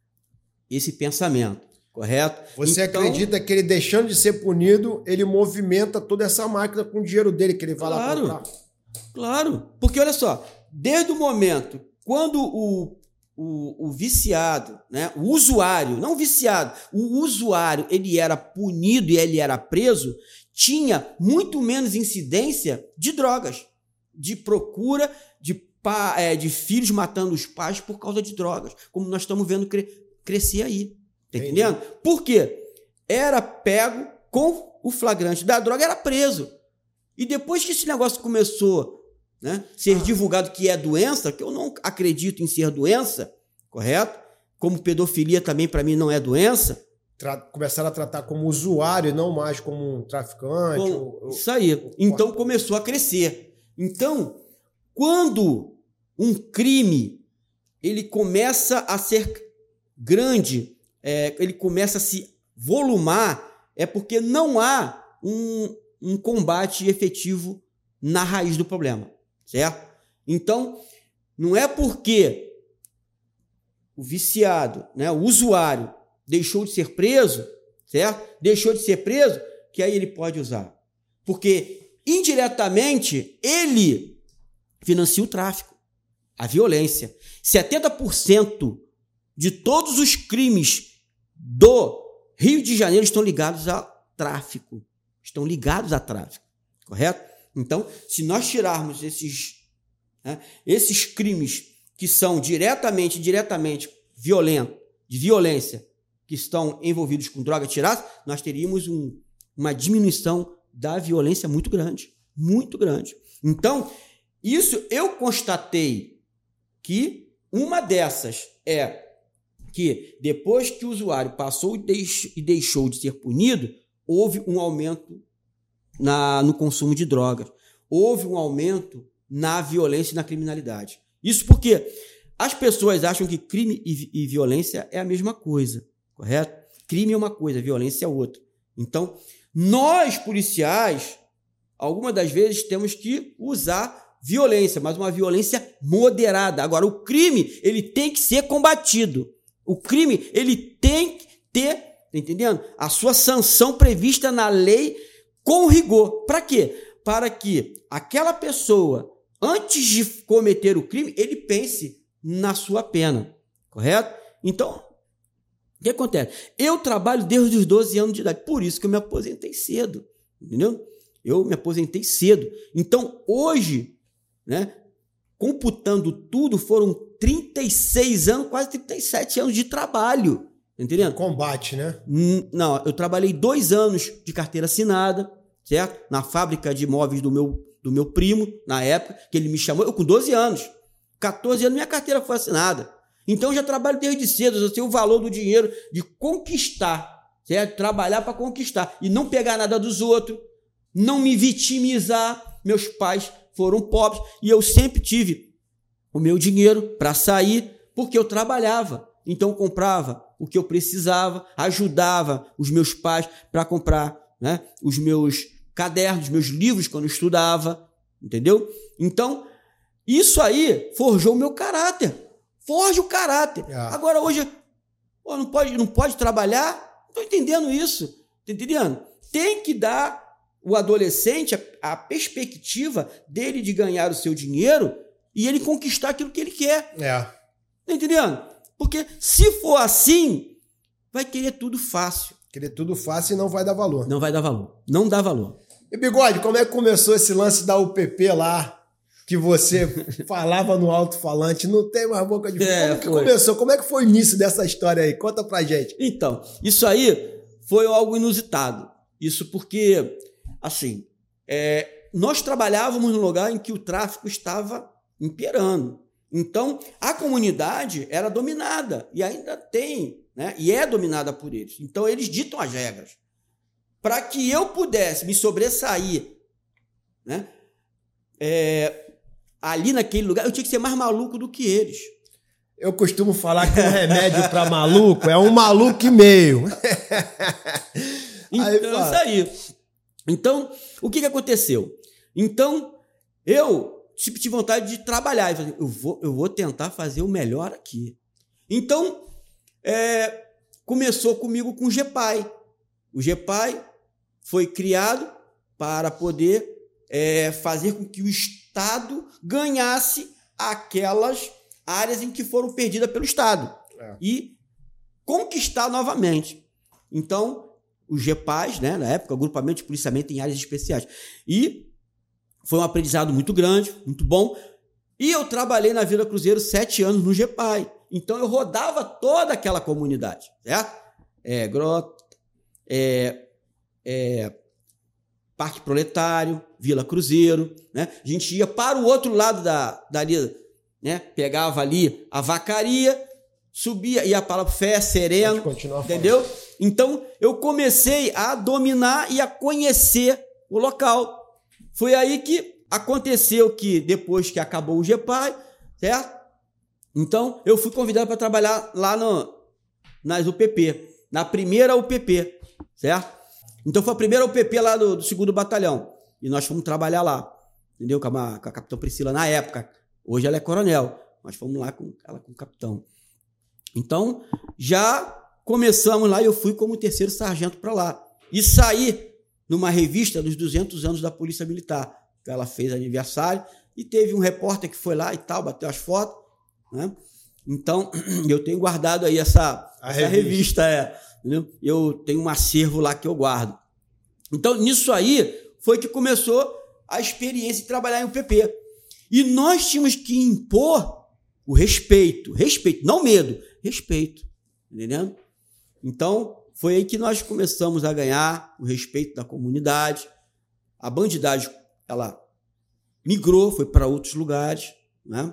esse pensamento, correto? Você então, acredita que ele deixando de ser punido, ele movimenta toda essa máquina com o dinheiro dele que ele vai claro, lá comprar? Claro, porque olha só, desde o momento quando o O, o viciado, né? O usuário, não o viciado, o usuário, ele era punido e ele era preso, tinha muito menos incidência de drogas, de procura de, pa, é, de filhos matando os pais por causa de drogas, como nós estamos vendo cre crescer aí, tá entendendo? Por quê? Era pego com o flagrante da droga, era preso. E depois que esse negócio começou, né, ser ah. divulgado que é doença, que eu não acredito em ser doença, correto? Como pedofilia também para mim não é doença. Tra começaram a tratar como usuário e não mais como um traficante. Com... Ou, Isso aí. Ou... Então começou a crescer. Então, quando um crime ele começa a ser grande, é, ele começa a se volumar, é porque não há um, um combate efetivo na raiz do problema. Certo? Então, não é porque o viciado, né, o usuário, deixou de ser preso, certo? Deixou de ser preso, que aí ele pode usar. Porque, indiretamente, ele financia o tráfico, a violência. setenta por cento de todos os crimes do Rio de Janeiro estão ligados a tráfico. Estão ligados a tráfico, correto? Então, se nós tirarmos esses, né, esses crimes que são diretamente, diretamente violentos, de violência, que estão envolvidos com droga, tirados, nós teríamos um, uma diminuição da violência muito grande, muito grande. Então, isso eu constatei que uma dessas é que depois que o usuário passou e deixou de ser punido, houve um aumento Na, no consumo de drogas. Houve um aumento na violência e na criminalidade. Isso porque as pessoas acham que crime e, e violência é a mesma coisa, correto? Crime é uma coisa, violência é outra. Então, nós, policiais, algumas das vezes temos que usar violência, mas uma violência moderada. Agora, o crime, ele tem que ser combatido. O crime, ele tem que ter, tá entendendo? A sua sanção prevista na lei com rigor. Para quê? Para que aquela pessoa, antes de cometer o crime, ele pense na sua pena. Correto? Então, o que acontece? Eu trabalho desde os doze anos de idade. Por isso que eu me aposentei cedo. Entendeu? Eu me aposentei cedo. Então, hoje, né, computando tudo, foram trinta e seis anos, quase trinta e sete anos de trabalho. Entendendo? Combate, né? Não, eu trabalhei dois anos de carteira assinada, certo? Na fábrica de móveis do meu, do meu primo, na época, que ele me chamou, eu com doze anos. quatorze anos minha carteira foi assinada. Então eu já trabalho desde cedo, eu sei o valor do dinheiro, de conquistar, certo? Trabalhar para conquistar e não pegar nada dos outros, não me vitimizar. Meus pais foram pobres e eu sempre tive o meu dinheiro para sair porque eu trabalhava. Então eu comprava o que eu precisava, ajudava os meus pais para comprar, né, os meus cadernos, os meus livros quando eu estudava, entendeu? Então, isso aí forjou o meu caráter, forja o caráter. É. Agora hoje, pô, não pode, não pode trabalhar? Não estou entendendo isso, tá entendendo? Tem que dar o adolescente a, a perspectiva dele de ganhar o seu dinheiro e ele conquistar aquilo que ele quer. É. Tá entendendo? Porque se for assim, vai querer tudo fácil. Querer tudo fácil e não vai dar valor. Não vai dar valor. Não dá valor. E Bigode, como é que começou esse lance da U P P lá, que você falava no alto-falante, não tem mais boca de... É, como que foi. começou? Como é que foi o início dessa história aí? Conta pra gente. Então, isso aí foi algo inusitado. Isso porque, assim, é, nós trabalhávamos num lugar em que o tráfico estava imperando. Então, a comunidade era dominada e ainda tem, né? E é dominada por eles. Então, eles ditam as regras. Para que eu pudesse me sobressair, né? É, ali naquele lugar, eu tinha que ser mais maluco do que eles. Eu costumo falar que um remédio para maluco é um maluco e meio. Então, aí, isso aí. Então, o que, que aconteceu? Então, eu... tive vontade de trabalhar. Eu vou, eu vou tentar fazer o melhor aqui. Então, é, começou comigo com o GEPAI. O GEPAI foi criado para poder é, fazer com que o Estado ganhasse aquelas áreas em que foram perdidas pelo Estado. É. E conquistar novamente. Então, os GEPAIs, né, na época, Agrupamento de Policiamento em Áreas Especiais. E foi um aprendizado muito grande, muito bom. E eu trabalhei na Vila Cruzeiro sete anos no GEPAI. Então, eu rodava toda aquela comunidade, certo? É, Grota, é, é, Parque Proletário, Vila Cruzeiro, né? A gente ia para o outro lado da, dali, né? Pegava ali a vacaria, subia, ia para Fé, Sereno, entendeu? Falando. Então, eu comecei a dominar e a conhecer o local. Foi aí que aconteceu que, depois que acabou o GEPAI, certo? Então, eu fui convidado para trabalhar lá no, nas U P P, na primeira U P P, certo? Então, foi a primeira U P P lá do, do segundo Batalhão. E nós fomos trabalhar lá, entendeu? Com a, com a Capitão Priscila na época. Hoje ela é coronel. Nós fomos lá com ela com o capitão. Então, já começamos lá e eu fui como terceiro sargento para lá. E saí numa revista dos duzentos anos da Polícia Militar. Ela fez aniversário e teve um repórter que foi lá e tal, bateu as fotos, né? Então, eu tenho guardado aí essa, essa revista, revista é, entendeu? Eu tenho um acervo lá que eu guardo. Então, nisso aí foi que começou a experiência de trabalhar em U P P. E nós tínhamos que impor o respeito. Respeito, não medo. Respeito, entendeu? Então, foi aí que nós começamos a ganhar o respeito da comunidade. A bandidagem, ela migrou, foi para outros lugares, né?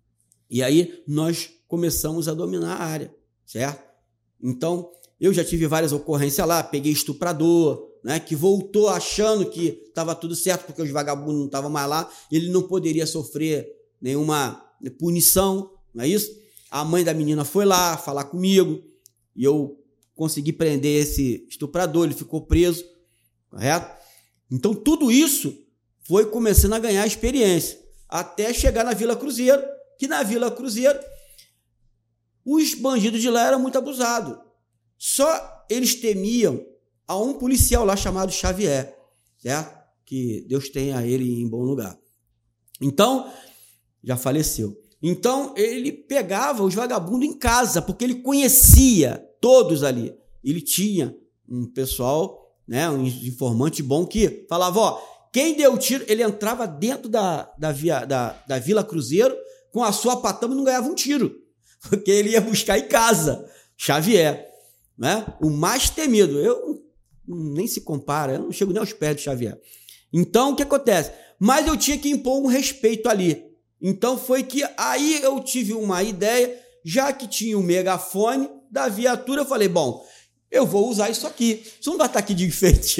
E aí nós começamos a dominar a área, certo? Então, eu já tive várias ocorrências lá, peguei estuprador, né, que voltou achando que estava tudo certo porque os vagabundos não estavam mais lá, ele não poderia sofrer nenhuma punição, não é isso? A mãe da menina foi lá falar comigo e eu consegui prender esse estuprador, ele ficou preso, correto? Então, tudo isso foi começando a ganhar experiência, até chegar na Vila Cruzeiro, que na Vila Cruzeiro os bandidos de lá eram muito abusados. Só eles temiam a um policial lá chamado Xavier, certo? Que Deus tenha ele em bom lugar. Então, já faleceu. Então, ele pegava os vagabundos em casa, porque ele conhecia todos ali. Ele tinha um pessoal, né, um informante bom que falava, ó, quem deu tiro, ele entrava dentro da, da, via, da, da Vila Cruzeiro, com a sua patama não ganhava um tiro, porque ele ia buscar em casa. Xavier, né? O mais temido. Eu nem se compara, eu não chego nem aos pés do Xavier. Então, o que acontece? Mas eu tinha que impor um respeito ali. Então, foi que aí eu tive uma ideia, já que tinha um megafone da viatura, eu falei, bom, eu vou usar isso aqui. Isso não vai estar aqui de enfeite.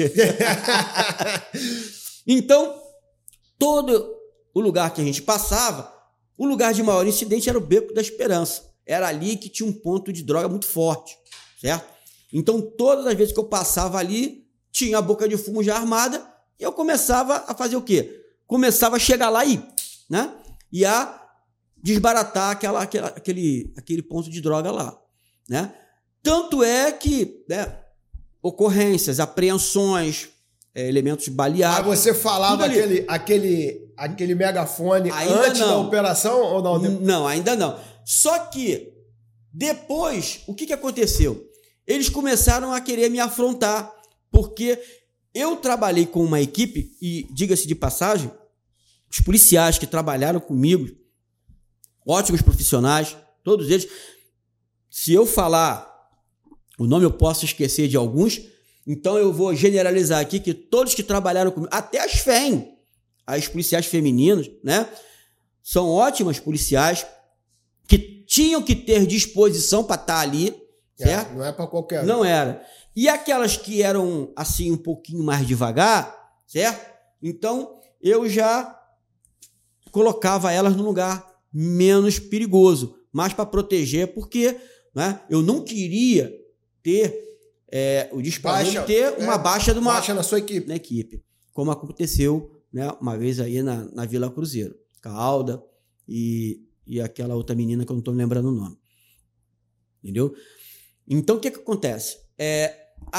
Então, todo o lugar que a gente passava, o lugar de maior incidente era o Beco da Esperança. Era ali que tinha um ponto de droga muito forte, certo? Então, todas as vezes que eu passava ali, tinha a boca de fumo já armada, e eu começava a fazer o quê? Começava a chegar lá e, né? E a desbaratar aquela, aquela, aquele, aquele ponto de droga lá, né? Tanto é que, né, ocorrências, apreensões, é, elementos baleados... Mas você falava aquele, aquele, aquele megafone ainda antes não. da operação ou não? Não, ainda não. Só que, depois, o que, que aconteceu? Eles começaram a querer me afrontar, porque eu trabalhei com uma equipe, e diga-se de passagem, os policiais que trabalharam comigo, ótimos profissionais, todos eles, se eu falar o nome eu posso esquecer de alguns, então eu vou generalizar aqui que todos que trabalharam comigo, até as F E M, as policiais femininas, né, são ótimas policiais que tinham que ter disposição para estar ali, certo? É, não é para qualquer um. Não era. E aquelas que eram assim um pouquinho mais devagar, certo? Então eu já colocava elas num lugar menos perigoso, mais para proteger, porque, né, eu não queria ter é, o disparo de ter uma é, baixa de uma baixa na sua equipe, na equipe, como aconteceu, né, uma vez aí na, na Vila Cruzeiro, com a Alda e, e aquela outra menina que eu não estou me lembrando o nome, entendeu? Então o que que acontece? É,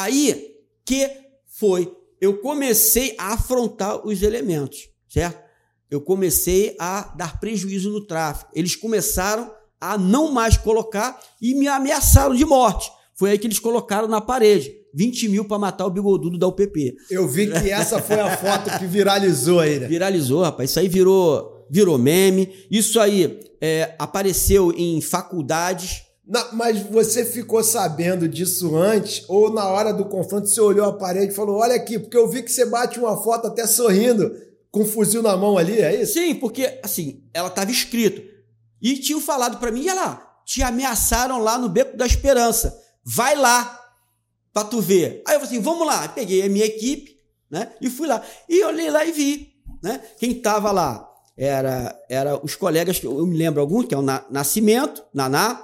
aí que foi, eu comecei a afrontar os elementos, certo? Eu comecei a dar prejuízo no tráfico. Eles começaram a não mais colocar e me ameaçaram de morte. Foi aí que eles colocaram na parede vinte mil para matar o bigodudo da U P P. Eu vi que essa foi a foto que viralizou aí, né? Viralizou, rapaz. Isso aí virou, virou meme. Isso aí é, apareceu em faculdades. Não, mas você ficou sabendo disso antes ou na hora do confronto você olhou a parede e falou, olha aqui, porque eu vi que você bate uma foto até sorrindo com um fuzil na mão ali, é isso? Sim, porque assim, ela estava escrito. E tinham falado para mim, olha lá, te ameaçaram lá no Beco da Esperança. Vai lá pra tu ver. Aí eu falei assim, vamos lá. Peguei a minha equipe, né, e fui lá. E olhei lá e vi, né? Quem tava lá era, era os colegas, que eu me lembro alguns, que é o Nascimento, Naná,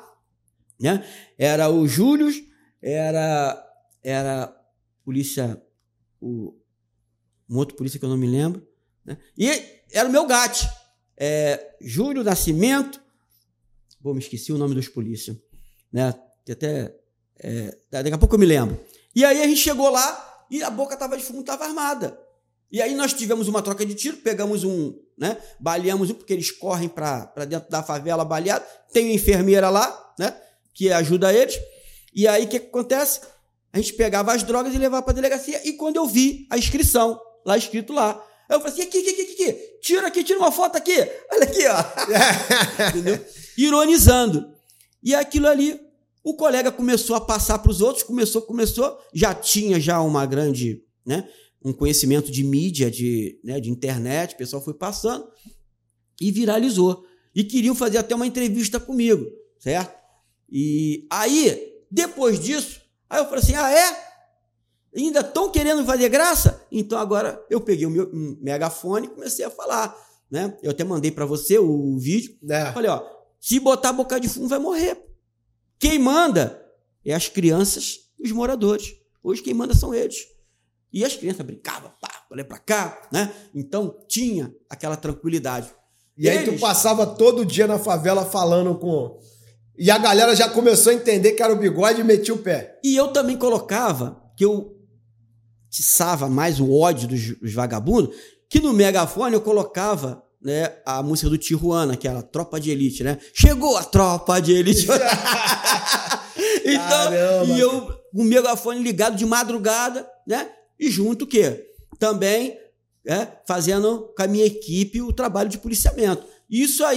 né? Era o Júlio, era, era polícia, o, um outro polícia que eu não me lembro, né? E era o meu gato, é, Júlio Nascimento, pô, me esqueci o nome dos polícias, né? Que até, é, daqui a pouco eu me lembro. E aí a gente chegou lá e a boca tava de fumo, tava armada. E aí nós tivemos uma troca de tiro, pegamos um, né? Baleamos um, porque eles correm para dentro da favela baleado. Tem uma enfermeira lá, né? Que ajuda eles. E aí o que, que acontece? A gente pegava as drogas e levava para a delegacia. E quando eu vi a inscrição, lá escrito lá, eu falei assim, aqui, aqui, aqui, aqui, tira aqui, tira uma foto aqui, olha aqui, ó. Entendeu? Ironizando. E aquilo ali, o colega começou a passar para os outros, começou, começou, já tinha já uma grande, né, um conhecimento de mídia, de, né, de internet, o pessoal foi passando e viralizou. E queriam fazer até uma entrevista comigo, certo? E aí, depois disso, aí eu falei assim, ah, é? Ainda estão querendo fazer graça? Então agora eu peguei o meu megafone e comecei a falar, né? Eu até mandei para você o vídeo. É. Falei, ó, se botar boca de fumo vai morrer. Quem manda é as crianças e os moradores. Hoje quem manda são eles. E as crianças brincavam, pá, olha para cá, né? Então tinha aquela tranquilidade. E eles... aí tu passava todo dia na favela falando com... E a galera já começou a entender que era o Bigode e metia o pé. E eu também colocava, que eu tiçava mais o ódio dos, dos vagabundos, que no megafone eu colocava, né, a música do Tijuana, que era a Tropa de Elite, né? Chegou a Tropa de Elite. Então, caramba. E eu, com o megafone ligado de madrugada, né? E junto o quê? Também, é, fazendo com a minha equipe o trabalho de policiamento. Isso aí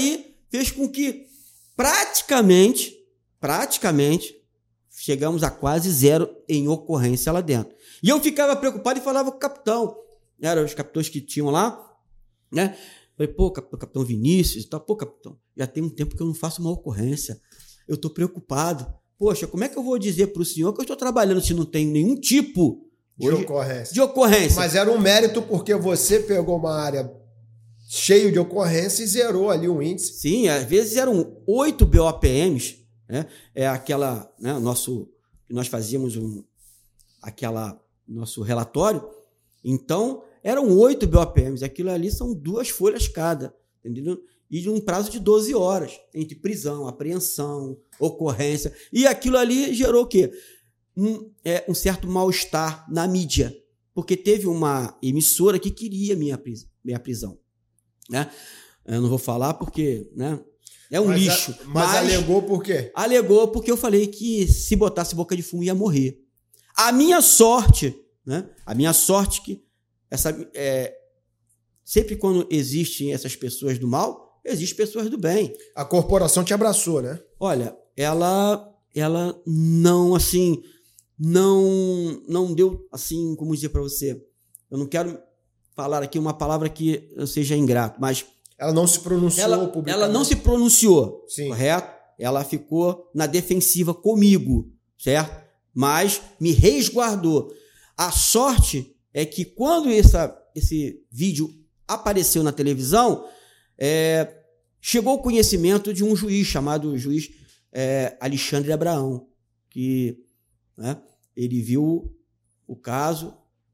fez com que praticamente, praticamente, chegamos a quase zero em ocorrência lá dentro. E eu ficava preocupado e falava com o capitão. Eram os capitães que tinham lá, né? Falei, pô, capitão Vinícius e tal. Pô, capitão, já tem um tempo que eu não faço uma ocorrência. Eu tô preocupado. Poxa, como é que eu vou dizer pro senhor que eu estou trabalhando se não tem nenhum tipo de hoje, ocorrência. de ocorrência? Mas era um mérito porque você pegou uma área cheia de ocorrência e zerou ali o índice. Sim, às vezes eram oito B O P Ms, né? É aquela, né, nosso, nós fazíamos um, aquela, nosso relatório, então eram oito B O P Ms, aquilo ali são duas folhas cada, entendeu? E de um prazo de doze horas, entre prisão, apreensão, ocorrência, e aquilo ali gerou o quê? Um, é, um certo mal-estar na mídia, porque teve uma emissora que queria minha, pris, minha prisão, né? Eu não vou falar porque, né, é um mas lixo. A, mas, mas alegou por quê? Alegou porque eu falei que se botasse boca de fumo ia morrer. A minha sorte, né? A minha sorte que essa, é, sempre quando existem essas pessoas do mal, existem pessoas do bem. A corporação te abraçou, né? Olha, ela, ela não, assim, não, não deu, assim, como dizer para você, eu não quero falar aqui uma palavra que eu seja ingrato, mas... Ela não se pronunciou ela, publicamente. Ela não se pronunciou, sim, correto? Ela ficou na defensiva comigo, certo? Mas me resguardou. A sorte é que quando essa, esse vídeo apareceu na televisão, é, chegou o conhecimento de um juiz chamado juiz é, Alexandre Abraão, que, né, ele viu o caso,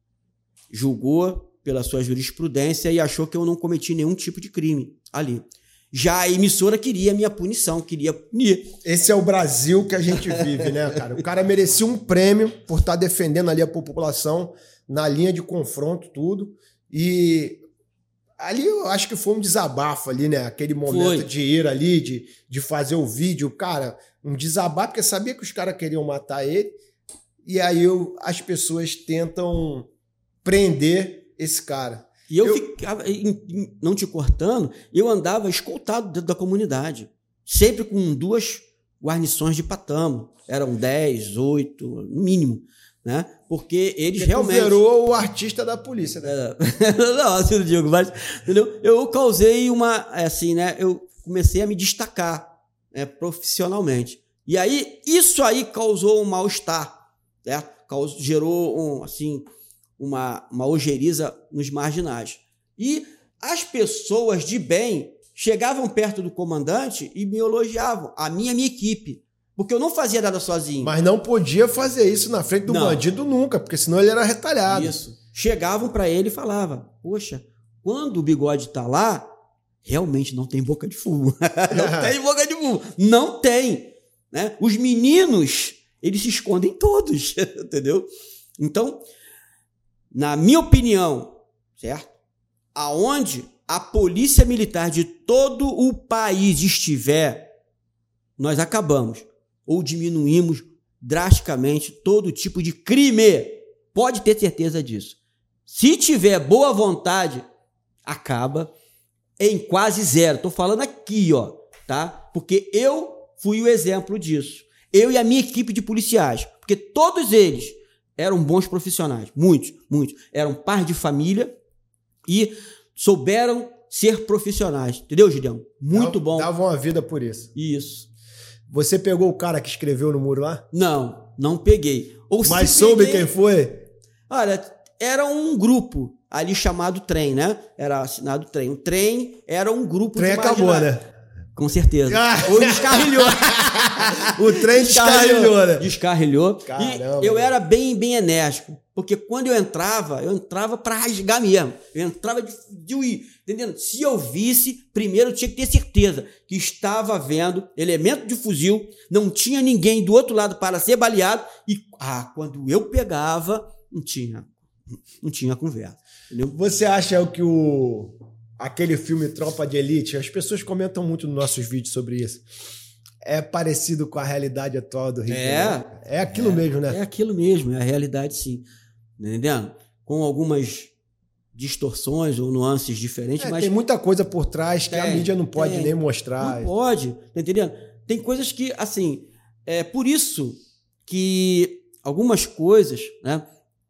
julgou pela sua jurisprudência e achou que eu não cometi nenhum tipo de crime ali. Já a emissora queria a minha punição, queria punir. Esse é o Brasil que a gente vive, né, cara? O cara merecia um prêmio por estar defendendo ali a população na linha de confronto, tudo. E ali eu acho que foi um desabafo ali, né? Aquele momento foi. de ir ali, de, de fazer o vídeo. Cara, um desabafo, porque sabia que os caras queriam matar ele. E aí eu, as pessoas tentam prender esse cara. E eu, eu ficava, não te cortando, eu andava escoltado dentro da comunidade. Sempre com duas guarnições de patamo. Eram dez, oito, no mínimo. Né? Porque eles Porque realmente... Tu virou o artista da polícia, né? É, não, assim não digo, mas entendeu? Eu causei uma... Assim, né? Eu comecei a me destacar, né, profissionalmente. E aí, isso aí causou um mal-estar, certo? Causou, gerou um, assim... uma, uma ojeriza nos marginais. E as pessoas de bem chegavam perto do comandante e me elogiavam, a minha, a minha equipe, porque eu não fazia nada sozinho. Mas não podia fazer isso na frente do não. bandido nunca, porque senão ele era retalhado. Isso. Chegavam para ele e falavam, poxa, quando o Bigode tá lá, realmente não tem boca de fumo. Não tem boca de fumo. Não tem. Né? Os meninos, eles se escondem todos, entendeu? Então... Na minha opinião, certo? Aonde a polícia militar de todo o país estiver, nós acabamos ou diminuímos drasticamente todo tipo de crime. Pode ter certeza disso. Se tiver boa vontade, acaba em quase zero. Estou falando aqui, ó, tá? Porque eu fui o exemplo disso. Eu e a minha equipe de policiais. Porque todos eles... eram bons profissionais, muitos, muitos. Eram pais de família e souberam ser profissionais. Entendeu, Gideão? Muito bom. Davam a vida por isso. Isso. Você pegou o cara que escreveu no muro lá? Não, não peguei. Ou Mas soube peguei... quem foi? Olha, era um grupo ali chamado Trem, né? Era assinado Trem. O Trem era um grupo Trem de acabou, né? Com certeza. Ou descarrilhou. O trem descarrilhou, né? Descarrilhou. Caramba. E eu era bem, bem enérgico. Porque quando eu entrava, eu entrava pra rasgar mesmo. Eu entrava de, de ir, entendendo? Se eu visse, primeiro eu tinha que ter certeza que estava vendo elemento de fuzil, não tinha ninguém do outro lado para ser baleado. E ah, quando eu pegava, não tinha, não tinha conversa. Entendeu? Você acha que o... aquele filme Tropa de Elite, as pessoas comentam muito nos nossos vídeos sobre isso, é parecido com a realidade atual do Rio de Janeiro? É, é aquilo é, mesmo, né? É aquilo mesmo, é a realidade, sim. Entendendo? Com algumas distorções ou nuances diferentes, é, mas... Tem muita coisa por trás que tem, a mídia não pode tem, nem mostrar. Não pode, tá entendendo? Tem coisas que, assim, é por isso que algumas coisas, né,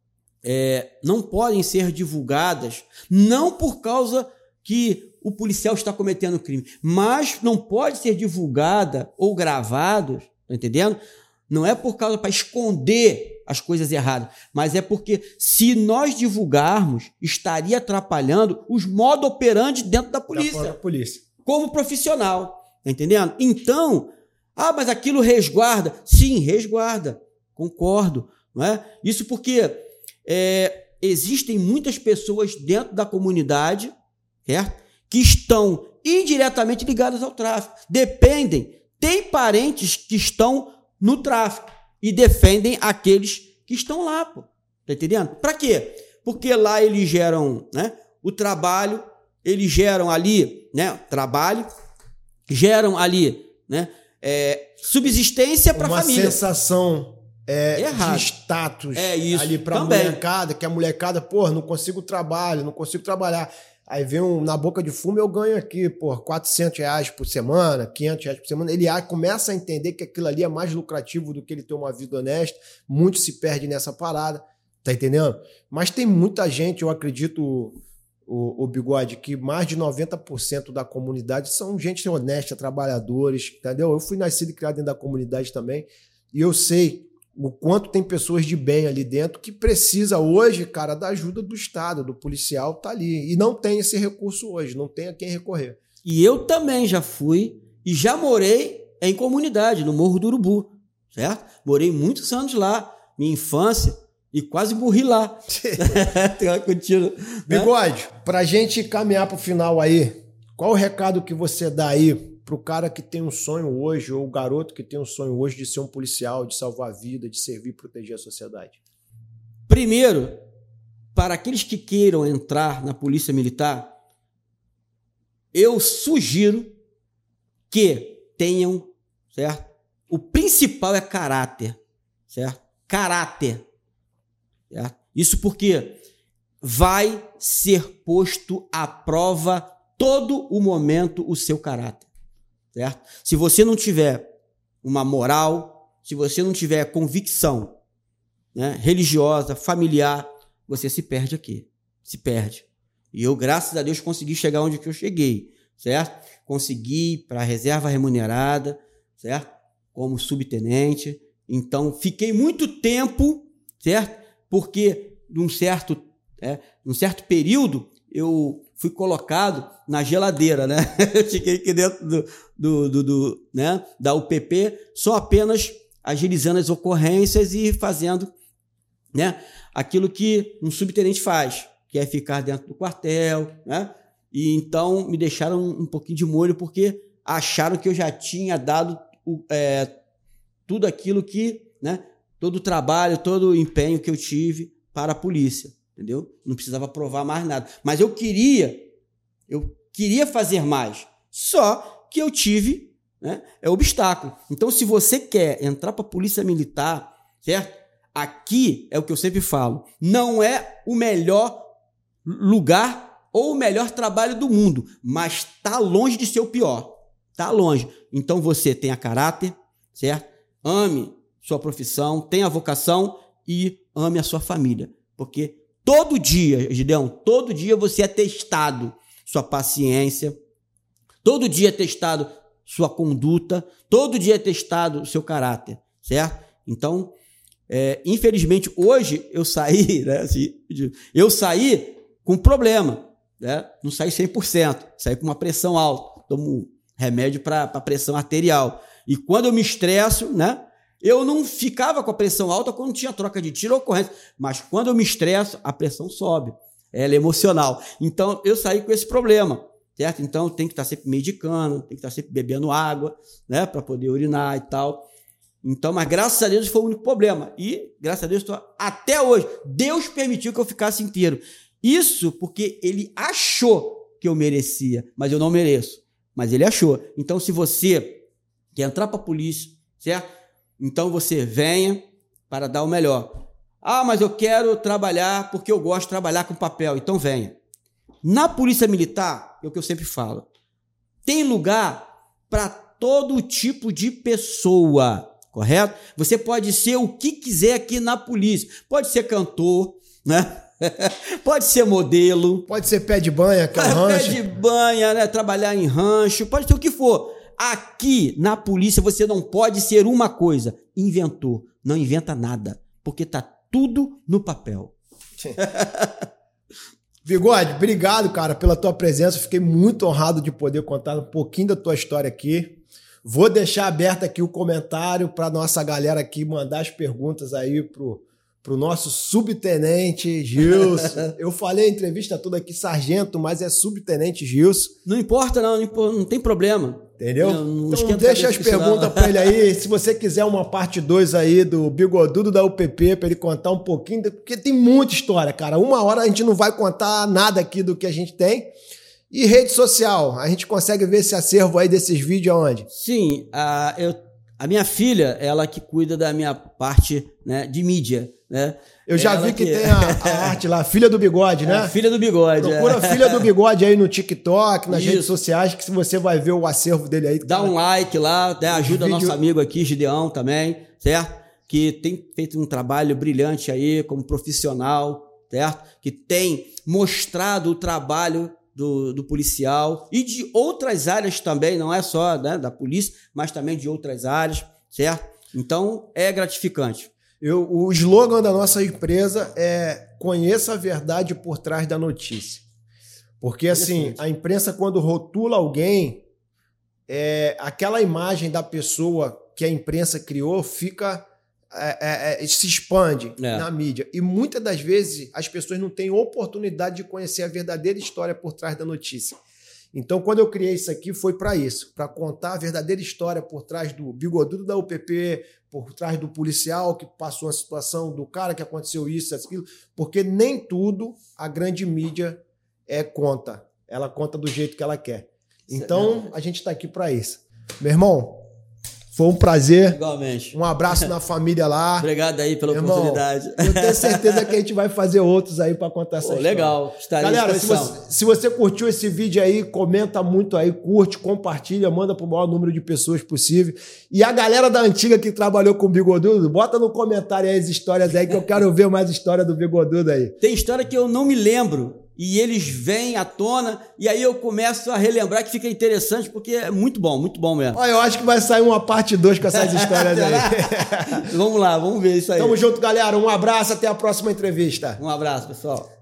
é, não podem ser divulgadas, não por causa que o policial está cometendo crime, mas não pode ser divulgada ou gravada, tá entendendo? Não é por causa para esconder as coisas erradas, mas é porque se nós divulgarmos, estaria atrapalhando os modo operandi dentro da polícia, da polícia. Como profissional, tá entendendo? Então, ah, mas aquilo resguarda. Sim, resguarda, concordo, não é? Isso porque é, existem muitas pessoas dentro da comunidade, certo? Que estão indiretamente ligadas ao tráfico, dependem, tem parentes que estão no tráfico e defendem aqueles que estão lá, pô. Tá entendendo? Para quê? Porque lá eles geram, né, o trabalho, eles geram ali, né, trabalho, geram ali, né, é, subsistência para a família. Uma sensação é, de status é isso, ali para a molecada, que a molecada, pô, não consigo trabalho, não consigo trabalhar. Aí vem um, na boca de fumo, eu ganho aqui, pô, quatrocentos reais por semana, quinhentos reais por semana. Ele começa a entender que aquilo ali é mais lucrativo do que ele ter uma vida honesta. Muito se perde nessa parada, tá entendendo? Mas tem muita gente, eu acredito, o, o Bigode, que mais de noventa por cento da comunidade são gente honesta, trabalhadores, entendeu? Eu fui nascido e criado dentro da comunidade também, e eu sei o quanto tem pessoas de bem ali dentro que precisa hoje, cara, da ajuda do Estado, do policial, tá ali. E não tem esse recurso hoje, não tem a quem recorrer. E eu também já fui e já morei em comunidade, no Morro do Urubu, certo? Morei muitos anos lá, minha infância, e quase morri lá. Contigo, né? Bigode, pra gente caminhar pro final aí, qual o recado que você dá aí pro cara que tem um sonho hoje, ou o garoto que tem um sonho hoje de ser um policial, de salvar a vida, de servir e proteger a sociedade? Primeiro, para aqueles que queiram entrar na Polícia Militar, eu sugiro que tenham, certo? O principal é caráter, certo? Caráter, certo? Isso porque vai ser posto à prova todo o momento o seu caráter. Certo? Se você não tiver uma moral, se você não tiver convicção, né, religiosa, familiar, você se perde aqui, se perde. E eu, graças a Deus, consegui chegar onde que eu cheguei, certo? Consegui para a reserva remunerada, certo? Como subtenente. Então, fiquei muito tempo, certo? Porque, num certo, é, num certo período, eu fui colocado na geladeira, né? Eu fiquei aqui dentro do, do, do, do, né? da U P P, só apenas agilizando as ocorrências e fazendo, né? aquilo que um subtenente faz, que é ficar dentro do quartel, né? E então me deixaram um pouquinho de molho porque acharam que eu já tinha dado o, é, tudo aquilo que, né? todo o trabalho, todo o empenho que eu tive para a polícia. Entendeu? Não precisava provar mais nada. Mas eu queria, eu queria fazer mais. Só que eu tive, né, é obstáculo. Então, se você quer entrar para a Polícia Militar, certo? Aqui é o que eu sempre falo. Não é o melhor lugar ou o melhor trabalho do mundo, mas está longe de ser o pior. Está longe. Então, você tenha caráter, certo? Ame sua profissão, tenha vocação e ame a sua família. Porque todo dia, Gideão, todo dia você é testado sua paciência, todo dia é testado sua conduta, todo dia é testado o seu caráter, certo? Então, é, infelizmente, hoje eu saí, né, assim, eu saí com problema, né? Não saí cem por cento, saí com uma pressão alta, tomo remédio para pressão arterial. E quando eu me estresso, né? Eu não ficava com a pressão alta quando tinha troca de tiro ou ocorrência, mas quando eu me estresso, a pressão sobe, ela é emocional. Então, eu saí com esse problema, certo? Então, tem que estar sempre medicando, tem que estar sempre bebendo água, né, para poder urinar e tal. Então, mas graças a Deus foi o único problema. E, graças a Deus, estou até hoje. Deus permitiu que eu ficasse inteiro. Isso porque ele achou que eu merecia, mas eu não mereço. Mas ele achou. Então, se você quer entrar para a polícia, certo? Então você venha para dar o melhor. Ah, mas eu quero trabalhar porque eu gosto de trabalhar com papel. Então venha. Na Polícia Militar, é o que eu sempre falo, tem lugar para todo tipo de pessoa, correto? Você pode ser o que quiser aqui na polícia. Pode ser cantor, né? Pode ser modelo. Pode ser pé de banha, que é um rancho. Pé de banha, né? Trabalhar em rancho, pode ser o que for. Aqui na polícia você não pode ser uma coisa, inventor. Não inventa nada, porque tá tudo no papel. Bigode, obrigado, cara, pela tua presença. Fiquei muito honrado de poder contar um pouquinho da tua história aqui. Vou deixar aberto aqui o comentário para nossa galera aqui mandar as perguntas aí pro, pro nosso subtenente Gilson. Eu falei a entrevista toda aqui, sargento, mas é subtenente Gilson. Não importa não, não tem problema. Entendeu? Não, não então deixa as perguntas para ele aí. Se você quiser uma parte dois aí do Bigodudo da U P P para ele contar um pouquinho, porque tem muita história, cara. Uma hora a gente não vai contar nada aqui do que a gente tem. E rede social, a gente consegue ver esse acervo aí desses vídeos aonde? Sim, a, eu, a minha filha, ela que cuida da minha parte, né, de mídia, né? Eu já ela vi que, que tem a, a arte lá, Filha do Bigode, né? É, Filha do Bigode. Procura é. Filha do Bigode aí no TikTok, nas Isso. redes sociais, que você vai ver o acervo dele aí. Dá um like lá, né? Ajuda vídeo... nosso amigo aqui, Gideão, também, certo? Que tem feito um trabalho brilhante aí como profissional, certo? Que tem mostrado o trabalho do, do policial e de outras áreas também, não é só, né, da polícia, mas também de outras áreas, certo? Então, é gratificante. Eu, o slogan da nossa empresa é conheça a verdade por trás da notícia. Porque, assim, a imprensa, quando rotula alguém, é, aquela imagem da pessoa que a imprensa criou fica... É, é, se expande é. na mídia. E muitas das vezes as pessoas não têm oportunidade de conhecer a verdadeira história por trás da notícia. Então, quando eu criei isso aqui, foi para isso, para contar a verdadeira história por trás do bigodudo da U P P, por trás do policial que passou a situação, do cara que aconteceu isso, aquilo, porque nem tudo a grande mídia é, conta. Ela conta do jeito que ela quer. Então, a gente está aqui para isso. Meu irmão, foi um prazer. Igualmente. Um abraço na família lá. Obrigado aí pela irmão, oportunidade. Eu tenho certeza que a gente vai fazer outros aí para contar essa Pô, história. Legal. Estarei Galera, se você, se você curtiu esse vídeo aí, comenta muito aí, curte, compartilha, manda para o maior número de pessoas possível. E a galera da antiga que trabalhou com o Bigodudo, bota no comentário aí as histórias aí, que eu quero ver mais história do Bigodudo aí. Tem história que eu não me lembro. E eles vêm à tona, e aí eu começo a relembrar, que fica interessante, porque é muito bom, muito bom mesmo. Olha, eu acho que vai sair uma parte dois com essas histórias aí. Vamos lá, vamos ver isso aí. Tamo junto, galera. Um abraço, até a próxima entrevista. Um abraço, pessoal.